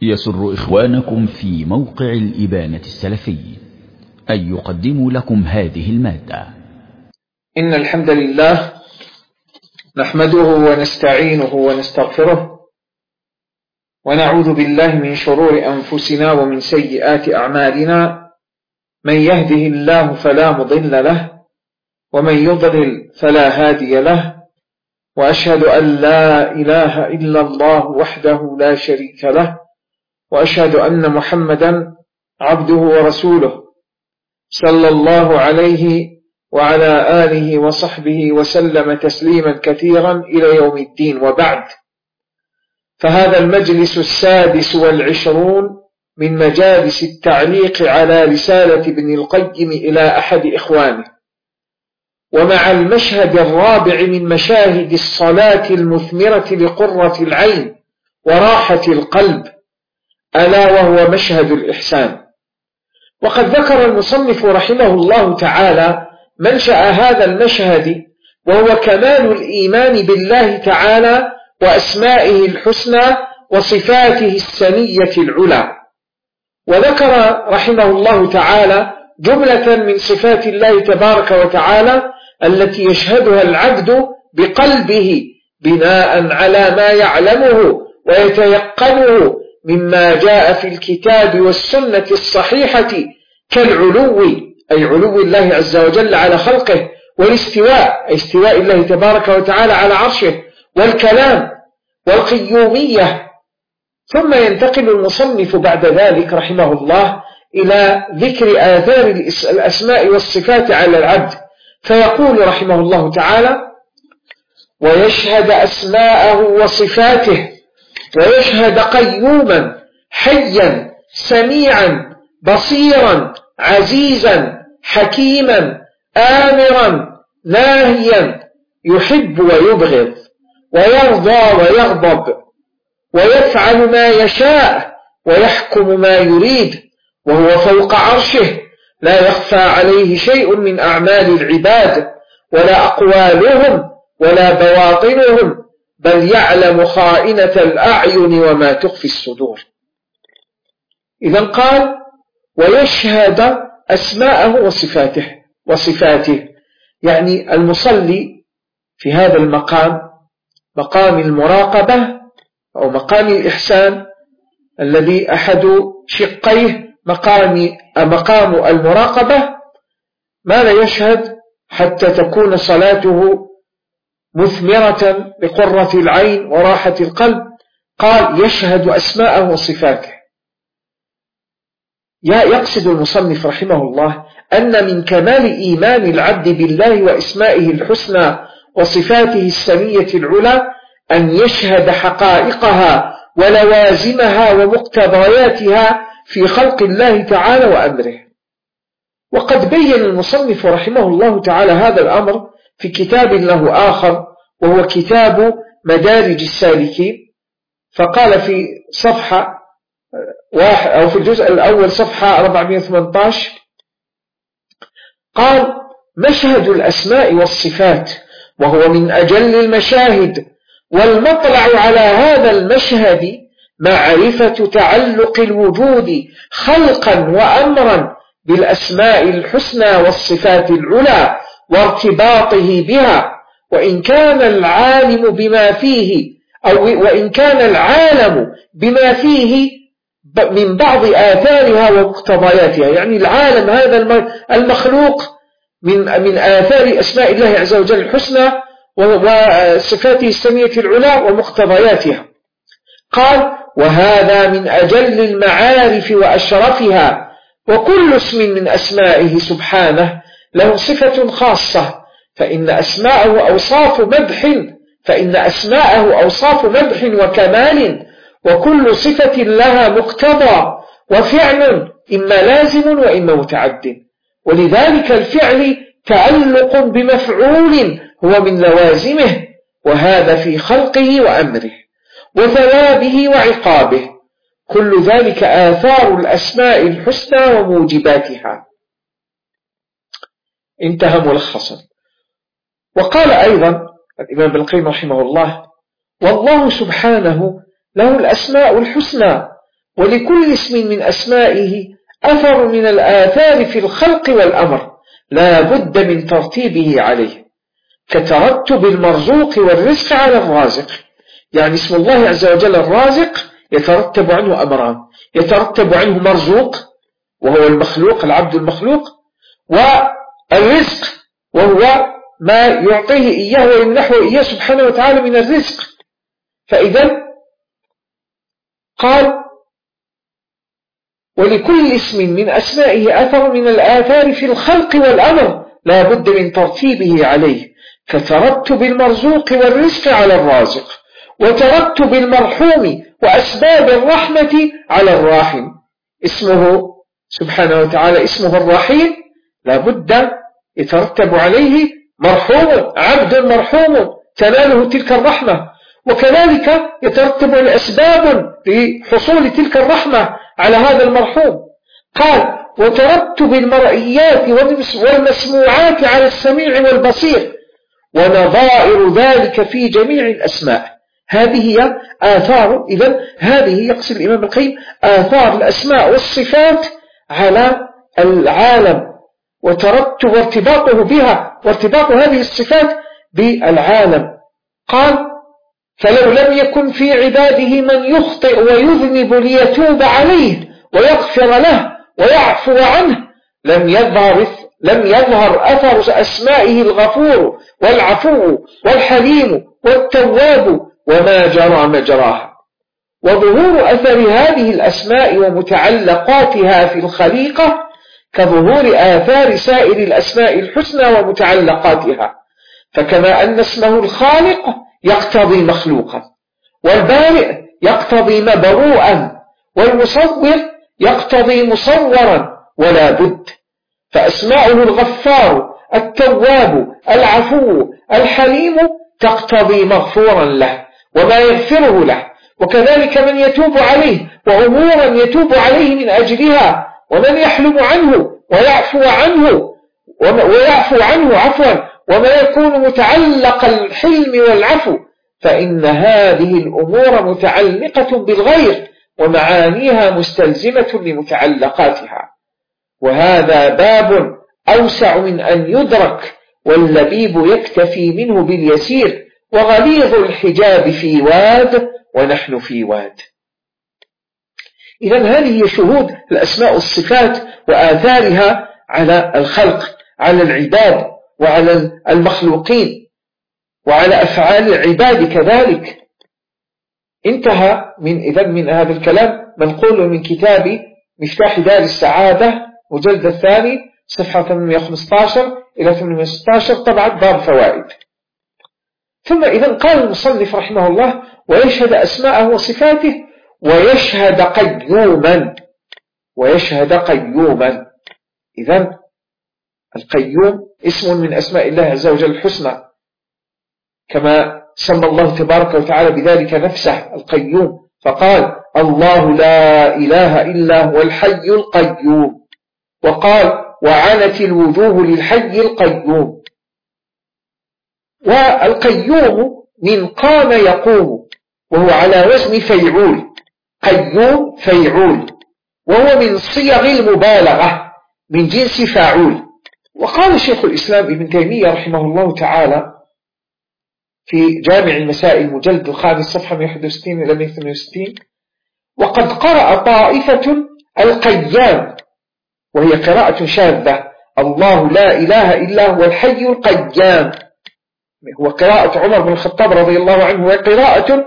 يسر إخوانكم في موقع الإبانة السلفي أن يقدموا لكم هذه المادة. إن الحمد لله نحمده ونستعينه ونستغفره ونعوذ بالله من شرور أنفسنا ومن سيئات أعمالنا. من يهده الله فلا مضل له ومن يضلل فلا هادي له، وأشهد أن لا إله إلا الله وحده لا شريك له، وأشهد أن محمدا عبده ورسوله صلى الله عليه وعلى آله وصحبه وسلم تسليما كثيرا إلى يوم الدين. وبعد، فهذا المجلس 26 من مجالس التعليق على رسالة ابن القيم إلى أحد إخوانه، ومع المشهد الرابع من مشاهد الصلاة المثمرة لقرة العين وراحة القلب، ألا وهو مشهد الإحسان. وقد ذكر المصنف رحمه الله تعالى منشأ هذا المشهد، وهو كمال الإيمان بالله تعالى وأسمائه الحسنى وصفاته السنية العلى. وذكر رحمه الله تعالى جملة من صفات الله تبارك وتعالى التي يشهدها العبد بقلبه بناء على ما يعلمه ويتيقنه مما جاء في الكتاب والسنة الصحيحة، كالعلو أي علو الله عز وجل على خلقه، والاستواء أي استواء الله تبارك وتعالى على عرشه، والكلام والقيومية. ثم ينتقل المصنف بعد ذلك رحمه الله إلى ذكر آثار الأسماء والصفات على العبد، فيقول رحمه الله تعالى: ويشهد أسماءه وصفاته، ويشهد قيوما حيا سميعا بصيرا عزيزا حكيما آمرا ناهيا، يحب ويبغض، ويرضى ويغضب، ويفعل ما يشاء ويحكم ما يريد، وهو فوق عرشه لا يخفى عليه شيء من أعمال العباد ولا أقوالهم ولا بواطنهم، بل يعلم خائنة الأعين وما تخفي الصدور. إذن قال: ويشهد أسماءه وصفاته، يعني المصلي في هذا المقام، مقام المراقبة أو مقام الإحسان الذي أحد شقيه مقام المراقبة، ماذا يشهد حتى تكون صلاته مثمرة بقرة العين وراحة القلب؟ قال: يشهد أسماءه وصفاته. يقصد المصنف رحمه الله أن من كمال إيمان العبد بالله وأسمائه الحسنى وصفاته السنية العلى أن يشهد حقائقها ولوازمها ومقتضياتها في خلق الله تعالى وأمره. وقد بين المصنف رحمه الله تعالى هذا الأمر في كتاب له آخر، وهو كتاب مدارج السالكين، فقال في صفحة أو في الجزء الأول صفحة 418: قال: مشهد الأسماء والصفات، وهو من أجل المشاهد، والمطلع على هذا المشهد معرفة تعلق الوجود خلقا وأمرا بالأسماء الحسنى والصفات العلى وارتباطه بها، وإن كان العالم بما فيه من بعض آثارها ومقتضياتها. يعني العالم هذا المخلوق من آثار أسماء الله عز وجل الحسنى وصفاته السمية العلى ومقتضياتها. قال: وهذا من أجل المعارف وأشرفها، وكل اسم من أسمائه سبحانه له صفة خاصة، فإن أسماءه أوصاف مدح وكمال، وكل صفة لها مقتضى وفعل، إما لازم وإما متعد، ولذلك الفعل تعلق بمفعول هو من لوازمه، وهذا في خلقه وأمره وثوابه وعقابه، كل ذلك آثار الأسماء الحسنى وموجباتها. انتهى ملخصا. وقال أيضا الإمام ابن القيم رحمه الله: والله سبحانه له الأسماء الحسنى ولكل اسم من أسمائه أثر من الآثار في الخلق والأمر لا بد من ترتيبه عليه، كترتب المرزوق والرزق على الرازق. يعني اسم الله عز وجل الرازق يترتب عنه أمران، يترتب عنه مرزوق وهو المخلوق العبد المخلوق، والرزق وهو ما يعطيه إياه ويمنحه إياه سبحانه وتعالى من الرزق. فإذا قال ولكل اسم من أسمائه أثر من الآثار في الخلق والأمر لا بد من ترتيبه عليه، كترتب المرزوق والرزق على الرازق، وترتب المرحوم وأسباب الرحمة على الراحم. اسمه سبحانه وتعالى اسمه الرحيم لا بد يترتب عليه مرحوم، عبد مرحوم تناله تلك الرحمة، وكذلك يترتب الأسباب لحصول تلك الرحمة على هذا المرحوم. قال وترتب المرئيات والمسموعات على السميع والبصير، ونظائر ذلك في جميع الأسماء. هذه هي آثار، إذن هذه يقصد الإمام القيم آثار الأسماء والصفات على العالم، وترتب وارتباطه بها وارتباط هذه الصفات بالعالم. قال فلو لم يكن في عباده من يخطئ ويذنب ليتوب عليه ويغفر له ويعفو عنه لم يظهر أثر أسمائه الغفور والعفو والحليم والتواب وما جرى مجراها. وظهور أثر هذه الأسماء ومتعلقاتها في الخليقة كظهور آثار سائر الأسماء الحسنى ومتعلقاتها، فكما أن اسمه الخالق يقتضي مخلوقا، والبارئ يقتضي مبروءا، والمصور يقتضي مصورا ولا بد. فأسماؤه الغفار التواب العفو الحليم تقتضي مغفورا له وما يغفره له، وكذلك من يتوب عليه وأمورا يتوب عليه من أجلها، ومن يحلم عنه ويعفو عنه عفوا، وما يكون متعلق الحلم والعفو، فإن هذه الأمور متعلقة بالغير ومعانيها مستلزمة لمتعلقاتها. وهذا باب أوسع من أن يدرك، واللبيب يكتفي منه باليسير، وغليظ الحجاب في واد ونحن في واد. إذن هذه هي شهود الأسماء والصفات وآثارها على الخلق، على العباد وعلى المخلوقين وعلى أفعال العباد كذلك. انتهى من هذا الكلام منقول من كتاب مفتاح دار السعادة مجلد الثاني صفحة 815 إلى 816 طبعا باب فوائد. ثم إذن قال المصنف رحمه الله ويشهد أسماءه وصفاته ويشهد قيوما. إذن القيوم اسم من أسماء الله عز وجل الحسنى، كما سمى الله تبارك وتعالى بذلك نفسه القيوم، فقال الله لا إله إلا هو الحي القيوم، وقال وعنت الوجوه للحي القيوم. والقيوم من قام يقوم، وهو على وزن فيعول، قيوم فيعول، وهو من صيغ المبالغة من جنس فاعول. وقال شيخ الإسلام ابن تيمية رحمه الله تعالى في جامع المسائل المجلد الخامس صفحة 161 إلى 168 وقد قرأ طائفة القيام، وهي قراءة شاذة، الله لا إله إلا هو الحي القيام، هو قراءة عمر بن الخطاب رضي الله عنه، وهي قراءة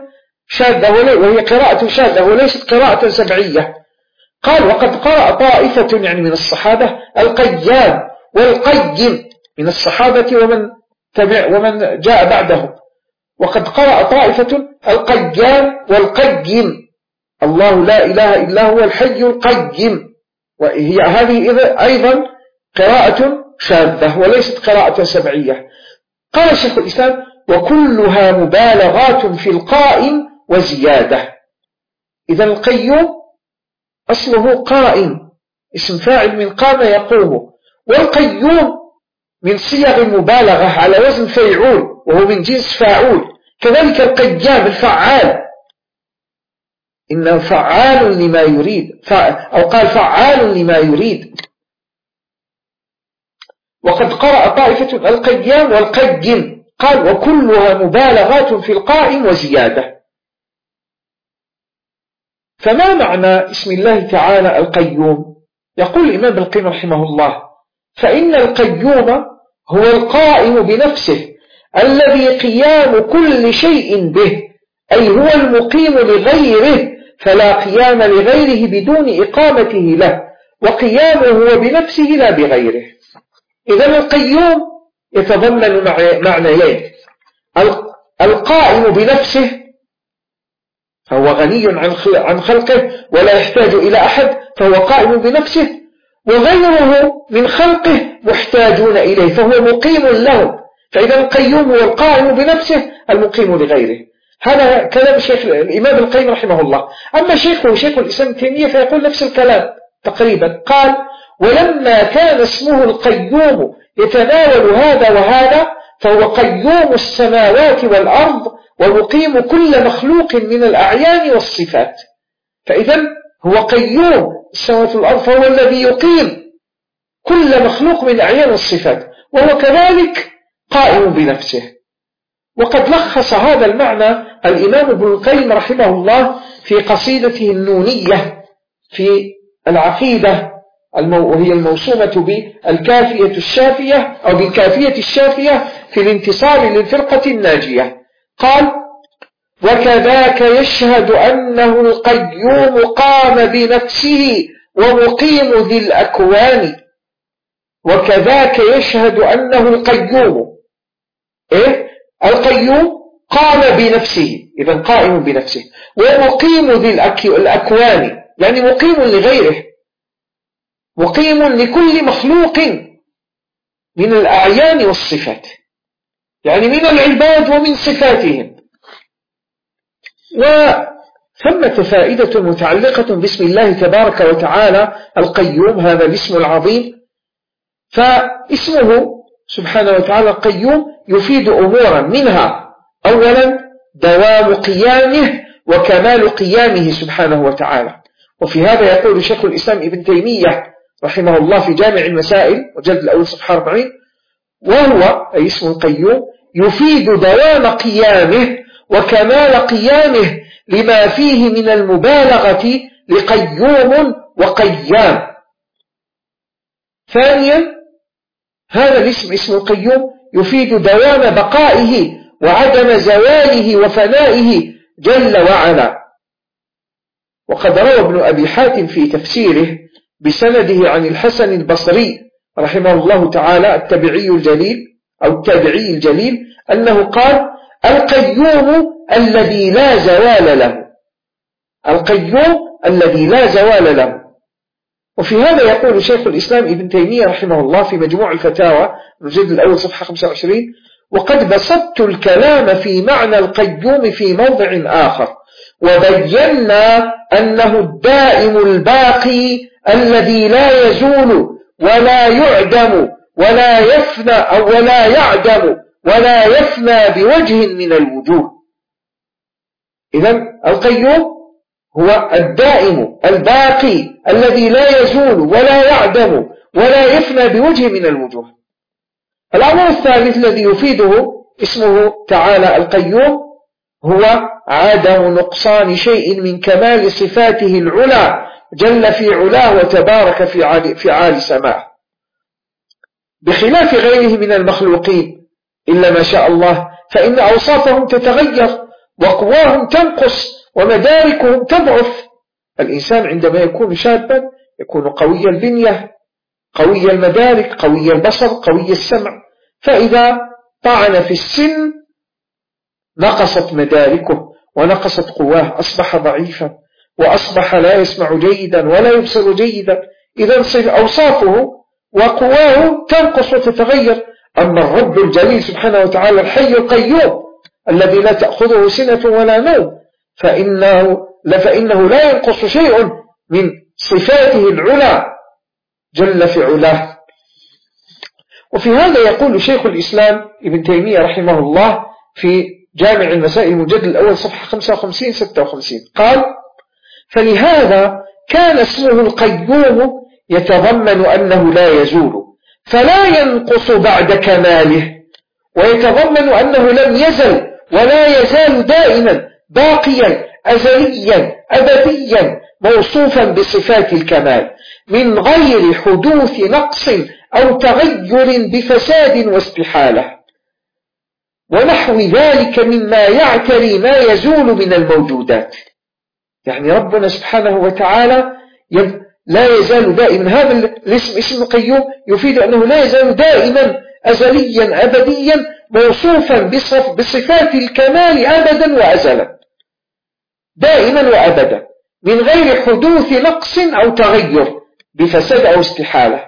شاذة وليست قراءة سبعية. قال وقد قرأ طائفة يعني من الصحابة القيام والقيم من الصحابة ومن جاء بعدهم، وقد قرأ طائفة القيام والقيم، الله لا إله إلا هو الحي القيم، وهي هذه أيضا قراءة شاذة وليست قراءة سبعية. قال شيخ الإسلام وكلها مبالغات في القائم وزيادة. إذا القيوم أصله قائم، اسم فاعل من قام يقوم، والقيوم من صيغ المبالغة على وزن فيعول وهو من جنس فاعول، كذلك القيام الفعال إنه فعال لما يريد، أو قال فعال لما يريد. وقد قرأ طائفة القيام والقيم، قال وكلها مبالغات في القائم وزيادة. فما معنى اسم الله تعالى القيوم؟ يقول الإمام ابن القيم رحمه الله: فإن القيوم هو القائم بنفسه الذي قيام كل شيء به، أي هو المقيم لغيره، فلا قيام لغيره بدون إقامته له، وقيامه هو بنفسه لا بغيره. إذن القيوم يتضمن معنيين: القائم بنفسه فهو غني عن خلقه ولا يحتاج إلى أحد فهو قائم بنفسه، وغيره من خلقه محتاجون إليه فهو مقيم لهم. فإذا القيوم هو القائم بنفسه المقيم لغيره. هذا كلام شيخ الإمام القيم رحمه الله. أما شيخ الإسلام ابن تيمية فيقول نفس الكلام تقريبا. قال: ولما كان اسمه القيوم يتناول هذا وهذا فهو قيوم السماوات والأرض ومقيم كل مخلوق من الأعيان والصفات. فإذا هو قيوم السماوات والأرض، فهو الذي يقيم كل مخلوق من الأعيان والصفات، وهو كذلك قائم بنفسه. وقد لخص هذا المعنى الإمام ابن القيم رحمه الله في قصيدته النونية في العقيدة، وهي الموسومة بالكافية الشافية أو بالكافية الشافية في الانتصار للفرقة الناجية. قال: وكذاك يشهد أنه القيوم قام بنفسه ومقيم ذي الأكوان. وكذاك يشهد أنه القيوم القيوم قام بنفسه، إذن قائم بنفسه، ومقيم ذي الأكوان، يعني مقيم لغيره، مقيم لكل مخلوق من الأعيان والصفات، يعني من العباد ومن صفاتهم. وثمة فائدة متعلقة باسم الله تبارك وتعالى القيوم، هذا الاسم العظيم. فاسمه سبحانه وتعالى القيوم يفيد أمورا، منها أولا دوام قيامه وكمال قيامه سبحانه وتعالى. وفي هذا يقول شيخ الإسلام ابن تيمية رحمه الله في جامع المسائل وجلد الأول صفحة 40: وهو أي اسم القيوم يفيد دوام قيامه وكمال قيامه لما فيه من المبالغة لقيوم وقيام. ثانيا هذا الاسم اسم القيوم يفيد دوام بقائه وعدم زواله وفنائه جل وعلا. وقد روى ابن أبي حاتم في تفسيره بسنده عن الحسن البصري رحمه الله تعالى التابعي الجليل أنه قال: القيوم الذي لا زوال له، القيوم الذي لا زوال له. وفي هذا يقول شيخ الإسلام ابن تيمية رحمه الله في مجموع الفتاوى الجلد الأول صفحة 25: وقد بسطت الكلام في معنى القيوم في موضع آخر، وبينا أنه الدائم الباقي الذي لا يزول ولا يعدم ولا يفنى أو ولا يعدم ولا يفنى بوجه من الوجوه. إذن القيوم هو الدائم الباقي الذي لا يزول ولا يعدم ولا يفنى بوجه من الوجوه. الأمر الثالث الذي يفيده اسمه تعالى القيوم هو عدم نقصان شيء من كمال صفاته العلا جل في علاه وتبارك في عالي سماه، بخلاف غيره من المخلوقين إلا ما شاء الله، فإن أوصافهم تتغير وقواهم تنقص ومداركهم تضعف. الإنسان عندما يكون شابا يكون قوي البنية، قوي المدارك، قوي البصر، قوي السمع، فإذا طعن في السن نقصت مداركه ونقصت قواه، أصبح ضعيفا وأصبح لا يسمع جيدا ولا يبصر جيدا. إذا أوصافه وقواه تنقص وتتغير. أما الرب الجليل سبحانه وتعالى الحي القيوم الذي لا تأخذه سنة ولا نوم فإنه لا ينقص شيء من صفاته العلا جل في علاه. وفي هذا يقول شيخ الإسلام ابن تيمية رحمه الله في جامع المسائل المجلد الأول صفحة 55-56: قال: فلهذا كان اسمه القيوم يتضمن أنه لا يزول فلا ينقص بعد كماله، ويتضمن أنه لم يزل ولا يزال دائما باقيا أزليا أبديا موصوفا بصفات الكمال من غير حدوث نقص أو تغير بفساد واستحالة، ونحو ذلك مما يعتري ما يزول من الموجودات. يعني ربنا سبحانه وتعالى لا يزال دائما. هذا الاسم اسم القيوم يفيد أنه لا يزال دائما أزليا أبديا موصوفا بصفات الكمال أبدا وأزلا، دائما وأبدا من غير حدوث نقص أو تغير بفساد أو استحالة.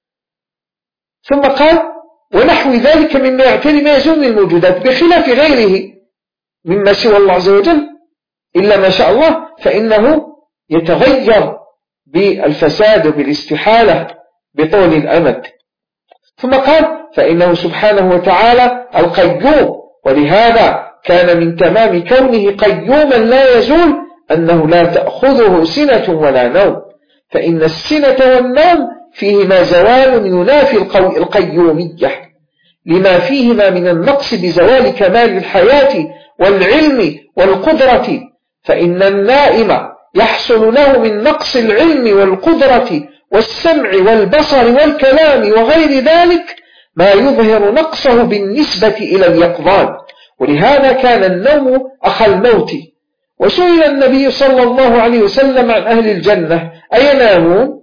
ثم قال ونحو ذلك مما يعتري ما يزول من الموجودات بخلاف غيره مما سوى الله عز وجل إلا ما شاء الله فإنه يتغير بالفساد وبالاستحالة بطول الأمد. ثم قال فإنه سبحانه وتعالى القيوم، ولهذا كان من تمام كونه قيوما لا يزول أنه لا تأخذه سنة ولا نوم، فإن السنة والنوم فيهما زوال ينافي القيومية لما فيهما من النقص بزوال كمال الحياة والعلم والقدرة، فإن النائم يحصل له من نقص العلم والقدرة والسمع والبصر والكلام وغير ذلك ما يظهر نقصه بالنسبة إلى اليقظان، ولهذا كان النوم أخى الموت. وسئل النبي صلى الله عليه وسلم عن أهل الجنة أينامون؟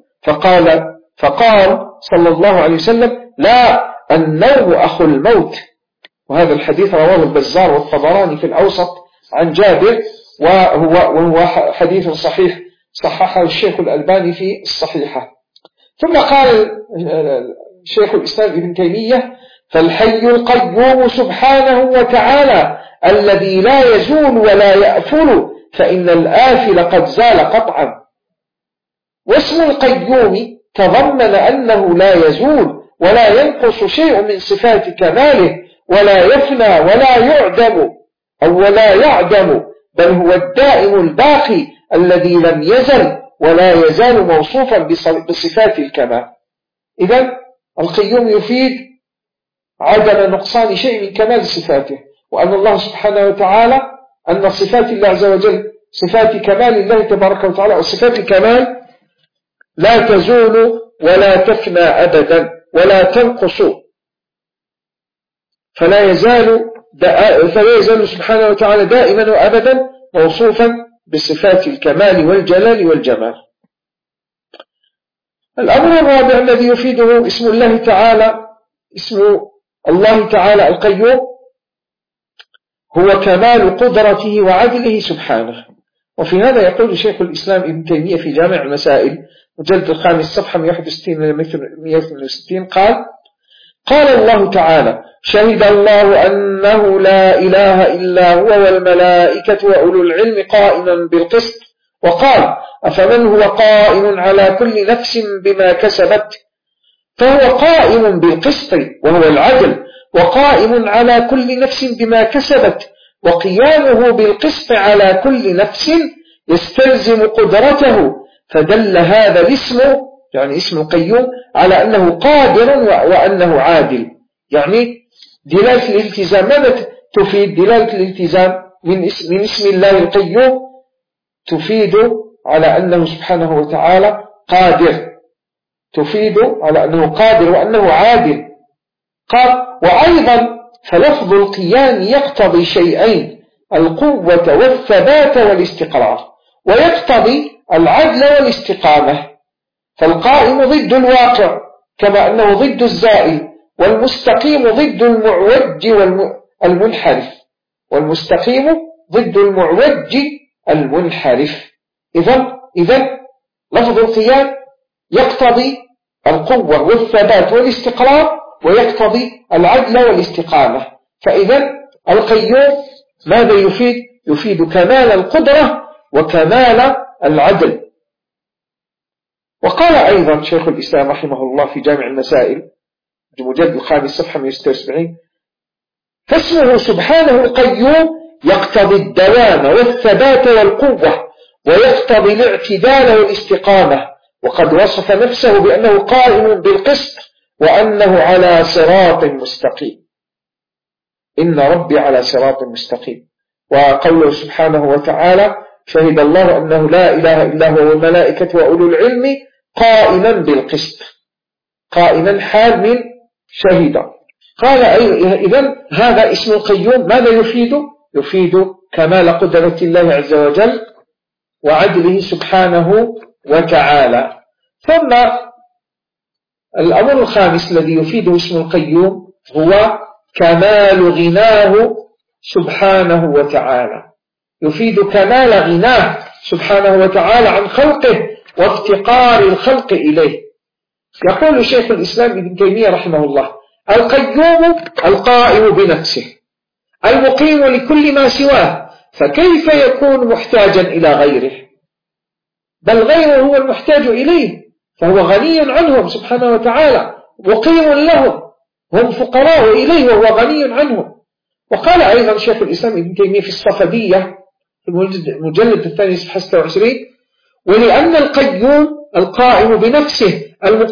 فقال صلى الله عليه وسلم لا، النوم أخو الموت. وهذا الحديث رواه البزار والطبراني في الأوسط عن جابر، وهو حديث صحيح صححه الشيخ الألباني في الصحيحة. ثم قال شيخ الإسلام ابن تيمية فالحي القيوم سبحانه وتعالى الذي لا يزول ولا يأفل، فإن الآفل قد زال قطعا. واسم القيوم تضمن أنه لا يزول ولا ينقص شيء من صفات كماله ولا يفنى ولا يعدم بل هو الدائم الباقي الذي لم يزل ولا يزال موصوفا بصفات الكمال. إذن القيوم يفيد عدم نقصان شيء من كمال صفاته، وأن الله سبحانه وتعالى أن صفات الله عز وجل صفات كمال الله تبارك وتعالى، وصفات الكمال لا تزول ولا تفنى أبدا ولا تنقص، فلا يزال سبحانه وتعالى دائما وأبدا موصوفا بصفات الكمال والجلال والجمال. الأمر الرابع الذي يفيده اسم الله تعالى القيوم هو كمال قدرته وعدله سبحانه. وفي هذا يقول شيخ الإسلام ابن تيمية في جامع المسائل مجلد الخامس صفحة 161 قال الله تعالى شهد الله أنه لا إله إلا هو والملائكة وأولو العلم قائما بالقسط، وقال أفمن هو قائم على كل نفس بما كسبت، فهو قائم بالقسط وهو العدل، وقائم على كل نفس بما كسبت، وقيامه بالقسط على كل نفس يستلزم قدرته، فدل هذا الاسم يعني اسم القيوم على أنه قادر وأنه عادل. يعني دلالة الالتزام، ماذا تفيد دلالة الالتزام من اسم الله القيوم؟ تفيد على أنه سبحانه وتعالى قادر، تفيد على أنه قادر وأنه عادل. قال وأيضا فلفظ القيام يقتضي شيئين، القوة والثبات والاستقرار، ويقتضي العدل والاستقامة، فالقائم ضد الواقع كما أنه ضد الزائل، والمستقيم ضد المعوج والمنحرف، والمستقيم ضد المعوج المنحرف. إذن لفظ القيام يقتضي القوة والثبات والاستقرار، ويقتضي العدل والاستقامة. فإذا القيوم ماذا يفيد؟ يفيد كمال القدرة وكمال العدل. وقال أيضا شيخ الإسلام رحمه الله في جامع المسائل المجلد الخامس صفحة 176 فاسمه سبحانه القيوم يقتضي الدوام والثبات والقوة، ويقتضي الاعتدال والاستقامة، وقد وصف نفسه بأنه قائم بالقسط وأنه على صراط مستقيم. إن ربي على صراط مستقيم. وقوله سبحانه وتعالى: شهد الله أنه لا إله إلا هو والملائكة وأولو العلم قائما بالقسط. قائما حال من شهد. قال إذن هذا اسم القيوم ماذا يفيد؟ يفيد كمال قدرة الله عز وجل وعدله سبحانه وتعالى. ثم الأمر الخامس الذي يفيده اسم القيوم هو كمال غناه سبحانه وتعالى. يفيد كمال غناه سبحانه وتعالى عن خلقه وافتقار الخلق إليه. يقول شيخ الإسلام ابن تيمية رحمه الله: القيوم القائم بنفسه المقيم لكل ما سواه، فكيف يكون محتاجا إلى غيره؟ بل غيره هو المحتاج إليه، فهو غني عنهم سبحانه وتعالى، مقيم لهم، هم فقراء إليه وهو غني عنهم. وقال أيضا شيخ الإسلام ابن تيمية في الصفدية في المجلد الثاني صفحة 26: ولأن القيوم القائم بنفسه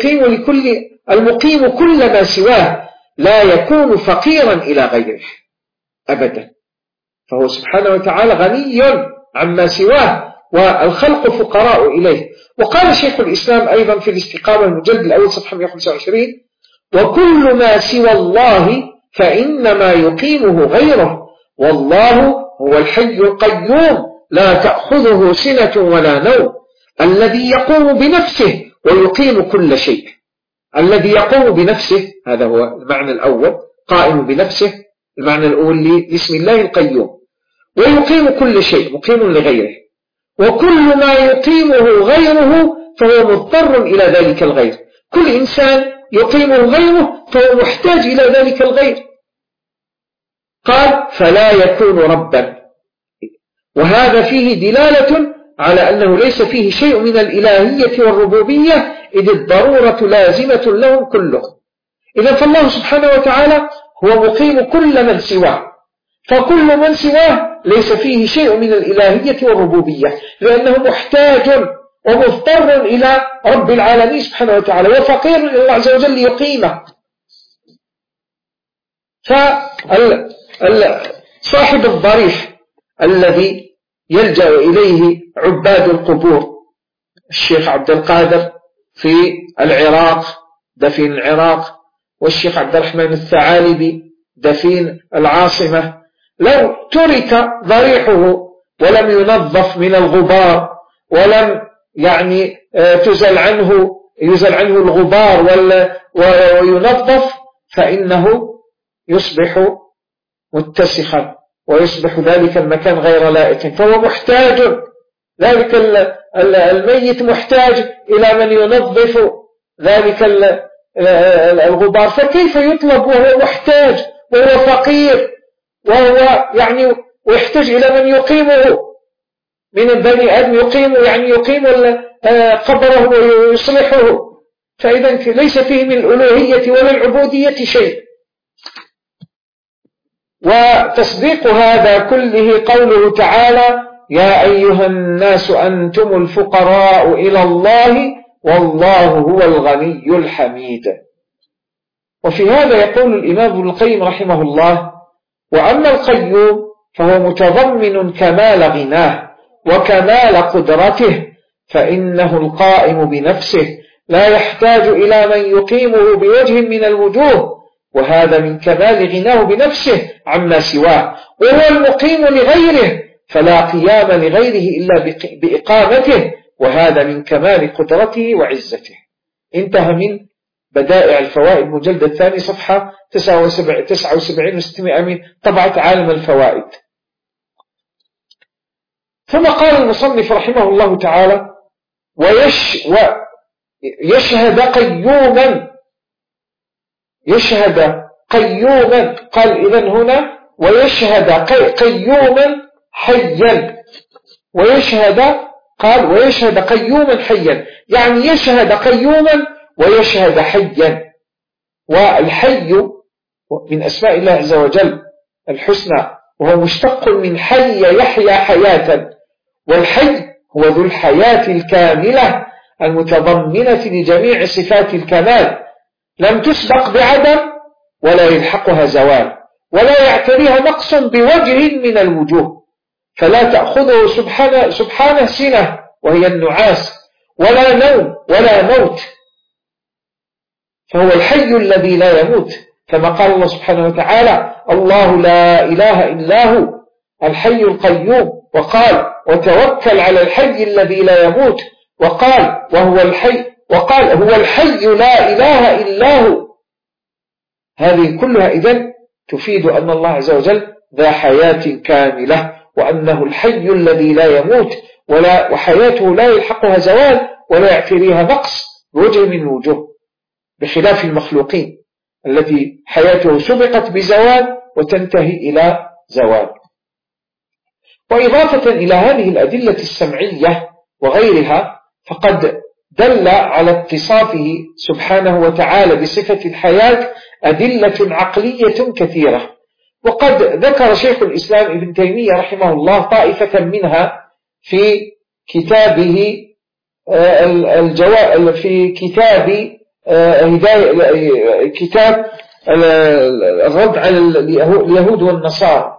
المقيم كل ما سواه لا يكون فقيرا إلى غيره أبدا، فهو سبحانه وتعالى غني عما سواه والخلق فقراء إليه. وقال شيخ الإسلام أيضا في الاستقامة المجلد الأول صفحة 125: وكل ما سوى الله فإنما يقيمه غيره، والله هو الحي القيوم لا تأخذه سنة ولا نوم، الذي يقوم بنفسه ويقيم كل شيء. الذي يقوم بنفسه هذا هو المعنى الأول، قائم بنفسه المعنى الأول لاسم الله القيوم، ويقيم كل شيء مقيم لغيره، وكل ما يقيمه غيره فهو مضطر إلى ذلك الغير. كل إنسان يقيمه غيره فهو محتاج إلى ذلك الغير. قال: فلا يكون ربا. وهذا فيه دلالة على أنه ليس فيه شيء من الإلهية والربوبية، إذ الضرورة لازمة لهم كلهم. إذن فالله سبحانه وتعالى هو مقيم كل من سواه، فكل من سواه ليس فيه شيء من الإلهية والربوبية، لأنه محتاج ومضطر إلى رب العالمين سبحانه وتعالى، وفقير إلى الله عز وجل يقيمه. فصاحب الضريح الذي يلجأ إليه عباد القبور، الشيخ عبد القادر في العراق دفين العراق، والشيخ عبد الرحمن الثعالبي دفين العاصمة، لو ترك ضريحه ولم ينظف من الغبار، ولم يزل عنه الغبار وينظف، فإنه يصبح متسخا ويصبح ذلك المكان غير لائق، فهو محتاج، ذلك الميت محتاج إلى من ينظف ذلك الغبار، فكيف يطلب وهو محتاج وهو فقير وهو ويحتاج إلى من يقيمه من البني آدم، يقيم قبره ويصلحه، فإذا ليس فيه من الألوهية ولا العبودية شيء. وتصديق هذا كله قوله تعالى: يا أيها الناس أنتم الفقراء إلى الله والله هو الغني الحميد. وفي هذا يقول الإمام ابن القيم رحمه الله: وأما القيوم فهو متضمن كمال غناه وكمال قدرته، فإنه القائم بنفسه لا يحتاج إلى من يقيمه بوجه من الوجوه، وهذا من كمال غناه بنفسه عما سواه، وهو المقيم لغيره، فلا قيام لغيره إلا بإقامته، وهذا من كمال قدرته وعزته. انتهى من بدائع الفوائد مجلد الثاني صفحة 79 و600 من طبعة عالم الفوائد. ثم قال المصنف رحمه الله تعالى: ويشهد قيوما، قال إذن هنا ويشهد قيوما حيا، ويشهد قيوما حيا، يعني يشهد قيوما ويشهد حيا. والحي من أسماء الله عز وجل الحسنى، وهو مشتق من حي يحيى حياة، والحي هو ذو الحياة الكاملة المتضمنة لجميع صفات الكمال، لم تسبق بعدم ولا يلحقها زوال ولا يعتريها نقص بوجه من الوجوه، فلا تأخذه سبحانه سنة وهي النعاس، ولا نوم ولا موت، فهو الحي الذي لا يموت، كما قال الله سبحانه وتعالى: الله لا إله إلا هو الحي القيوم، وقال: وتوكل على الحي الذي لا يموت، وقال: هو الحي لا إله إلا هو. هذه كلها إذن تفيد أن الله عز وجل ذا حياة كاملة، وأنه الحي الذي لا يموت وحياته لا يلحقها زوال ولا يعتريها نقص بوجه من الوجوه، بخلاف المخلوقين التي حياته سبقت بزوال وتنتهي إلى زوال. وإضافة إلى هذه الأدلة السمعية وغيرها، فقد دل على اتصافه سبحانه وتعالى بصفة الحياة أدلة عقلية كثيرة، وقد ذكر شيخ الإسلام ابن تيمية رحمه الله طائفة منها في كتابه في كتاب الرد على اليهود والنصارى.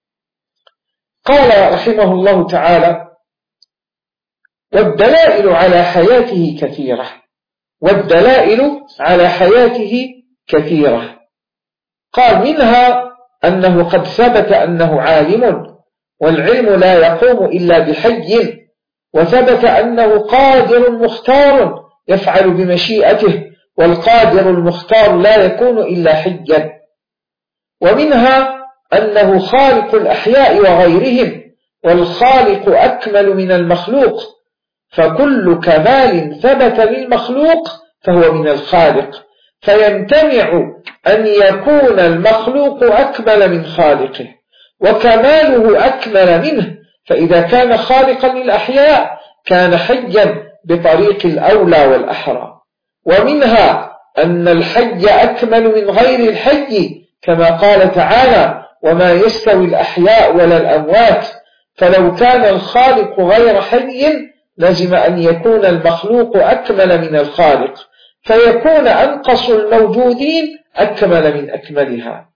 قال رحمه الله تعالى: والدلائل على حياته كثيرة، والدلائل على حياته كثيرة. قال: منها أنه قد ثبت أنه عالم، والعلم لا يقوم إلا بحي، وثبت أنه قادر مختار يفعل بمشيئته، والقادر المختار لا يكون إلا حيا. ومنها أنه خالق الأحياء وغيرهم، والخالق أكمل من المخلوق، فكل كمال ثبت للمخلوق فهو من الخالق، فيمتنع أن يكون المخلوق أكمل من خالقه، وكماله أكمل منه، فإذا كان خالقا للأحياء كان حيا بطريق الأولى والأحرى. ومنها أن الحي أكمل من غير الحي، كما قال تعالى: وما يستوي الأحياء ولا الأموات، فلو كان الخالق غير حي لازم أن يكون المخلوق أكمل من الخالق، فيكون أنقص الموجودين أكمل من أكملها.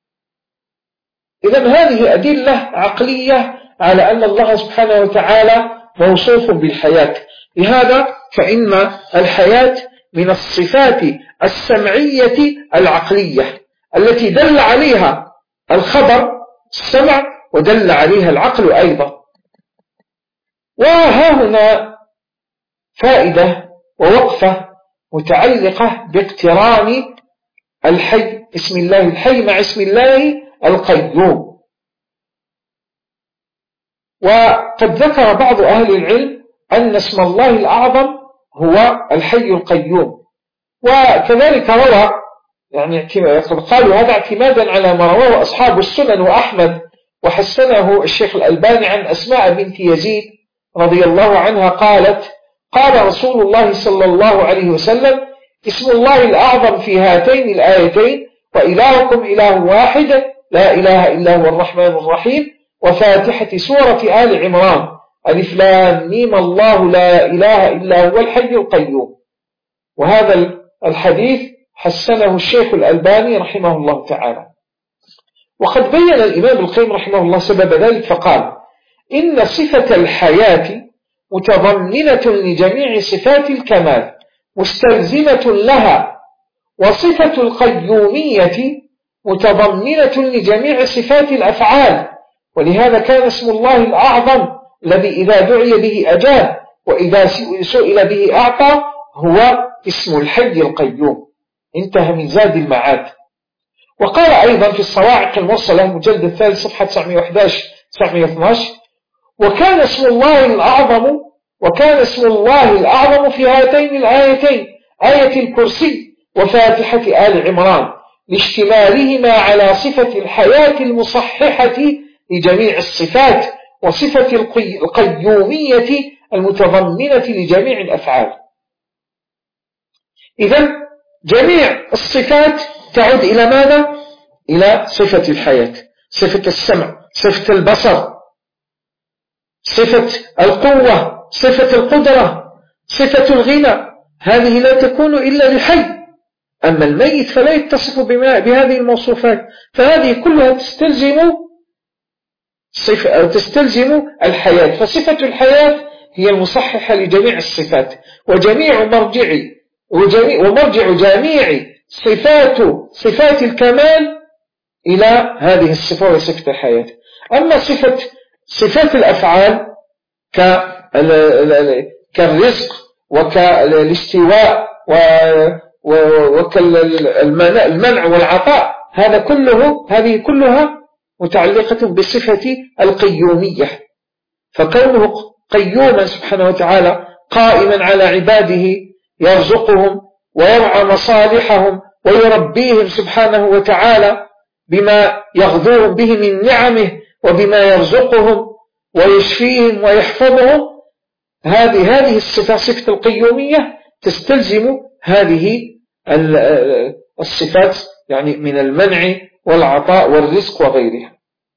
إذن هذه أدلة عقلية على أن الله سبحانه وتعالى موصوف بالحياة. لهذا فإن الحياة من الصفات السمعية العقلية التي دل عليها الخبر السمع ودل عليها العقل أيضا. وها هنا فائدة ووقفة متعلقة باقتران الحي، اسم الله الحي مع اسم الله القيوم. وقد ذكر بعض أهل العلم أن اسم الله الأعظم هو الحي القيوم، وكذلك روى قد قالوا هذا اعتمادا على ما رواه أصحاب السنن وأحمد، وحسنه الشيخ الألباني عن أسماء بنت يزيد رضي الله عنها قالت: قال رسول الله صلى الله عليه وسلم: اسم الله الأعظم في هاتين الآيتين: وإلهكم إله واحد لا إله إلا هو الرحمن الرحيم، وفاتحة سورة آل عمران: ألف لام ميم الله لا إله إلا هو الحي القيوم. وهذا الحديث حسنه الشيخ الألباني رحمه الله تعالى. وقد بين الإمام القيم رحمه الله سبب ذلك فقال: إن صفة الحياة متضمنة لجميع صفات الكمال مستلزمة لها، وصفة القيومية متضمنة لجميع صفات الأفعال، ولهذا كان اسم الله الأعظم الذي إذا دعي به أجاب وإذا سئل به أعطى هو اسم الحي القيوم. انتهى من زاد المعاد. وقال أيضا في الصواعق المرسلة المجلد الثالث صفحة 911-912: وكان اسم الله الأعظم في هاتين الآيتين، آية الكرسي وفاتحة آل عمران، لاشتمالهما على صفة الحياة المصححة لجميع الصفات، وصفة القيومية المتضمنة لجميع الأفعال. إذن جميع الصفات تعود إلى ماذا؟ إلى صفة الحياة، صفة السمع، صفة البصر، صفة القوة، صفة القدرة، صفة الغنى، هذه لا تكون إلا للحي. أما الميت فلا يتصف بهذه الموصوفات، فهذه كلها تستلزم الحياة. فصفة الحياة هي المصححة لجميع الصفات، ومرجع جميع صفات الكمال إلى هذه الصفة وصفة الحياة. أما صفات الأفعال كالرزق وكالاستواء وكالمنع والعطاء، هذه كلها متعلقة بصفة القيومية. فكونه قيوما سبحانه وتعالى قائما على عباده يرزقهم ويرعى مصالحهم ويربيهم سبحانه وتعالى بما يغذوهم به من نعمه وبما يرزقهم ويشفيهم ويحفظهم، هذه الصفة، صفة القيومية، تستلزم هذه الصفات يعني من المنع والعطاء والرزق وغيرها.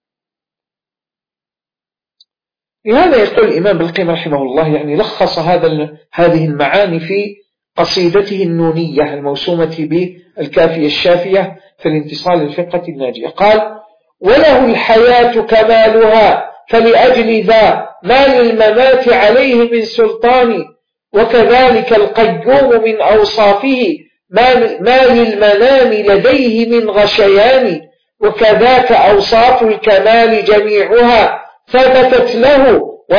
لهذا يقول الإمام ابن القيم رحمه الله، يعني لخص هذه المعاني في قصيدته النونية الموسومة بالكافية الشافية في الانتصال للفرقة الناجية. قال: وله الحياة كمالها، فلأجل ذا ما للممات عليه من سلطان، وكذلك القيوم من أوصافه ما للمنام لديه من غشيان، وكذاك أوصاف الكمال جميعها ثبتت له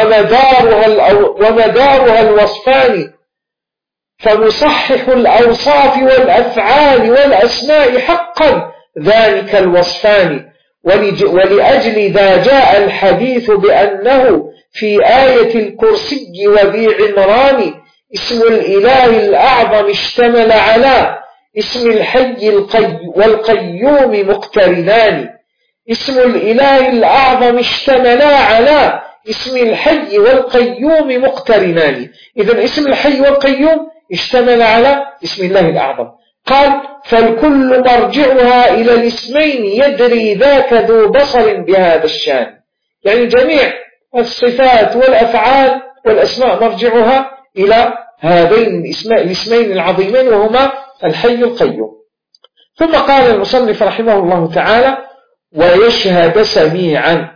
ومدارها الوصفان، فمصحح الأوصاف والأفعال والأسماء حقا ذلك الوصفان. ولأجل ذا جاء الحديث بأنه في آية الكرسي وذي عمران اسم الإله الأعظم اشتمل على اسم الحي والقيوم مقترنان. اسم الإله الأعظم اشتملا على اسم الحي والقيوم مقترنان. إذن اسم الحي والقيوم اشتمل على اسم الله الأعظم. قال: فالكل مرجعها إلى الاسمين يدري ذاك ذو بصر بهذا الشان. يعني جميع الصفات والأفعال والأسماء مرجعها إلى هذين الاسمين العظيمين وهما الحي القيوم. ثم قال المصنف رحمه الله تعالى: ويشهد سميعا،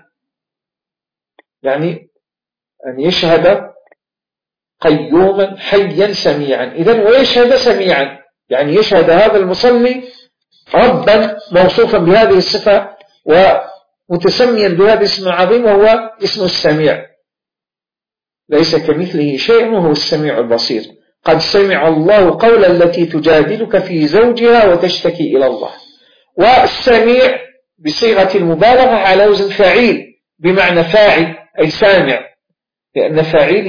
يعني أن يشهد قيوما حيا سميعا. إذن ويشهد سميعا يعني يشهد هذا المصلي ربا موصوفا بهذه الصفة ومتسميا بهذا الاسم العظيم وهو اسم السميع، ليس كمثله شيء وهو السميع البصير. قد سمع الله قول التي تجادلك في زوجها وتشتكي إلى الله. والسميع بصيغة المبالغة على وزن فاعل بمعنى فاعل أي سامع، لأن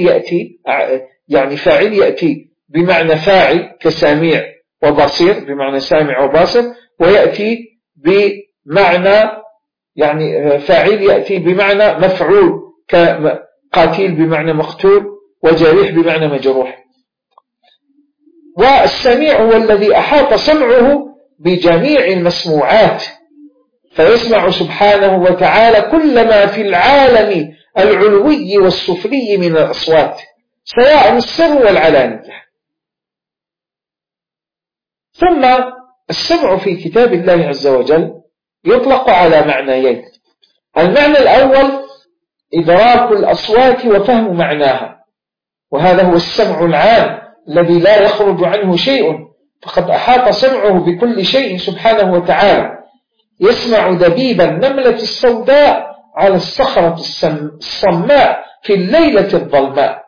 فاعل يأتي بمعنى فاعل كسامع وبصير بمعنى سامع وبصير، ويأتي بمعنى يعني فاعل يأتي بمعنى مفعول كقاتل بمعنى مقتول وجريح بمعنى مجروح. والسميع هو الذي أحاط سمعه بجميع المسموعات، فيسمع سبحانه وتعالى كل ما في العالم العلوي والسفلي من الأصوات سواء السر والعلانية. ثم السمع في كتاب الله عز وجل يطلق على معنيين. المعنى الأول إدراك الأصوات وفهم معناها، وهذا هو السمع العام الذي لا يخرج عنه شيء، فقد أحاط سمعه بكل شيء سبحانه وتعالى. يسمع دبيب النملة السوداء على الصخرة الصماء في الليلة الظلماء،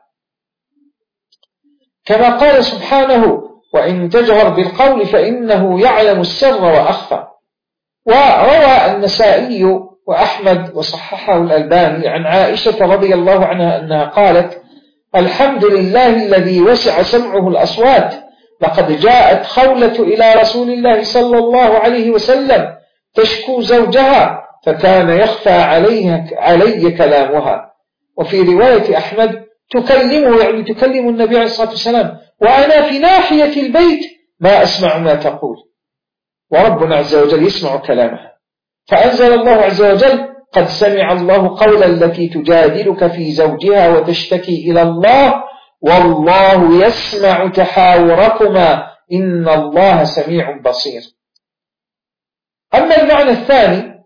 كما قال سبحانه: وإن تجهر بالقول فإنه يعلم السر وأخفى. وروى النسائي وأحمد وصححه الألباني عن عائشة رضي الله عنها أنها قالت: الحمد لله الذي وسع سمعه الأصوات، لقد جاءت خولة إلى رسول الله صلى الله عليه وسلم تشكو زوجها فكان يخفى علي كلامها. وفي رواية أحمد تكلمه يعني تكلم النبي عليه الصلاة والسلام وأنا في ناحية البيت ما أسمع ما تقول، وربنا عز وجل يسمع كلامها. فأنزل الله عز وجل: قد سمع الله قولا التي تجادلك في زوجها وتشتكي إلى الله والله يسمع تحاوركما إن الله سميع بصير. أما المعنى الثاني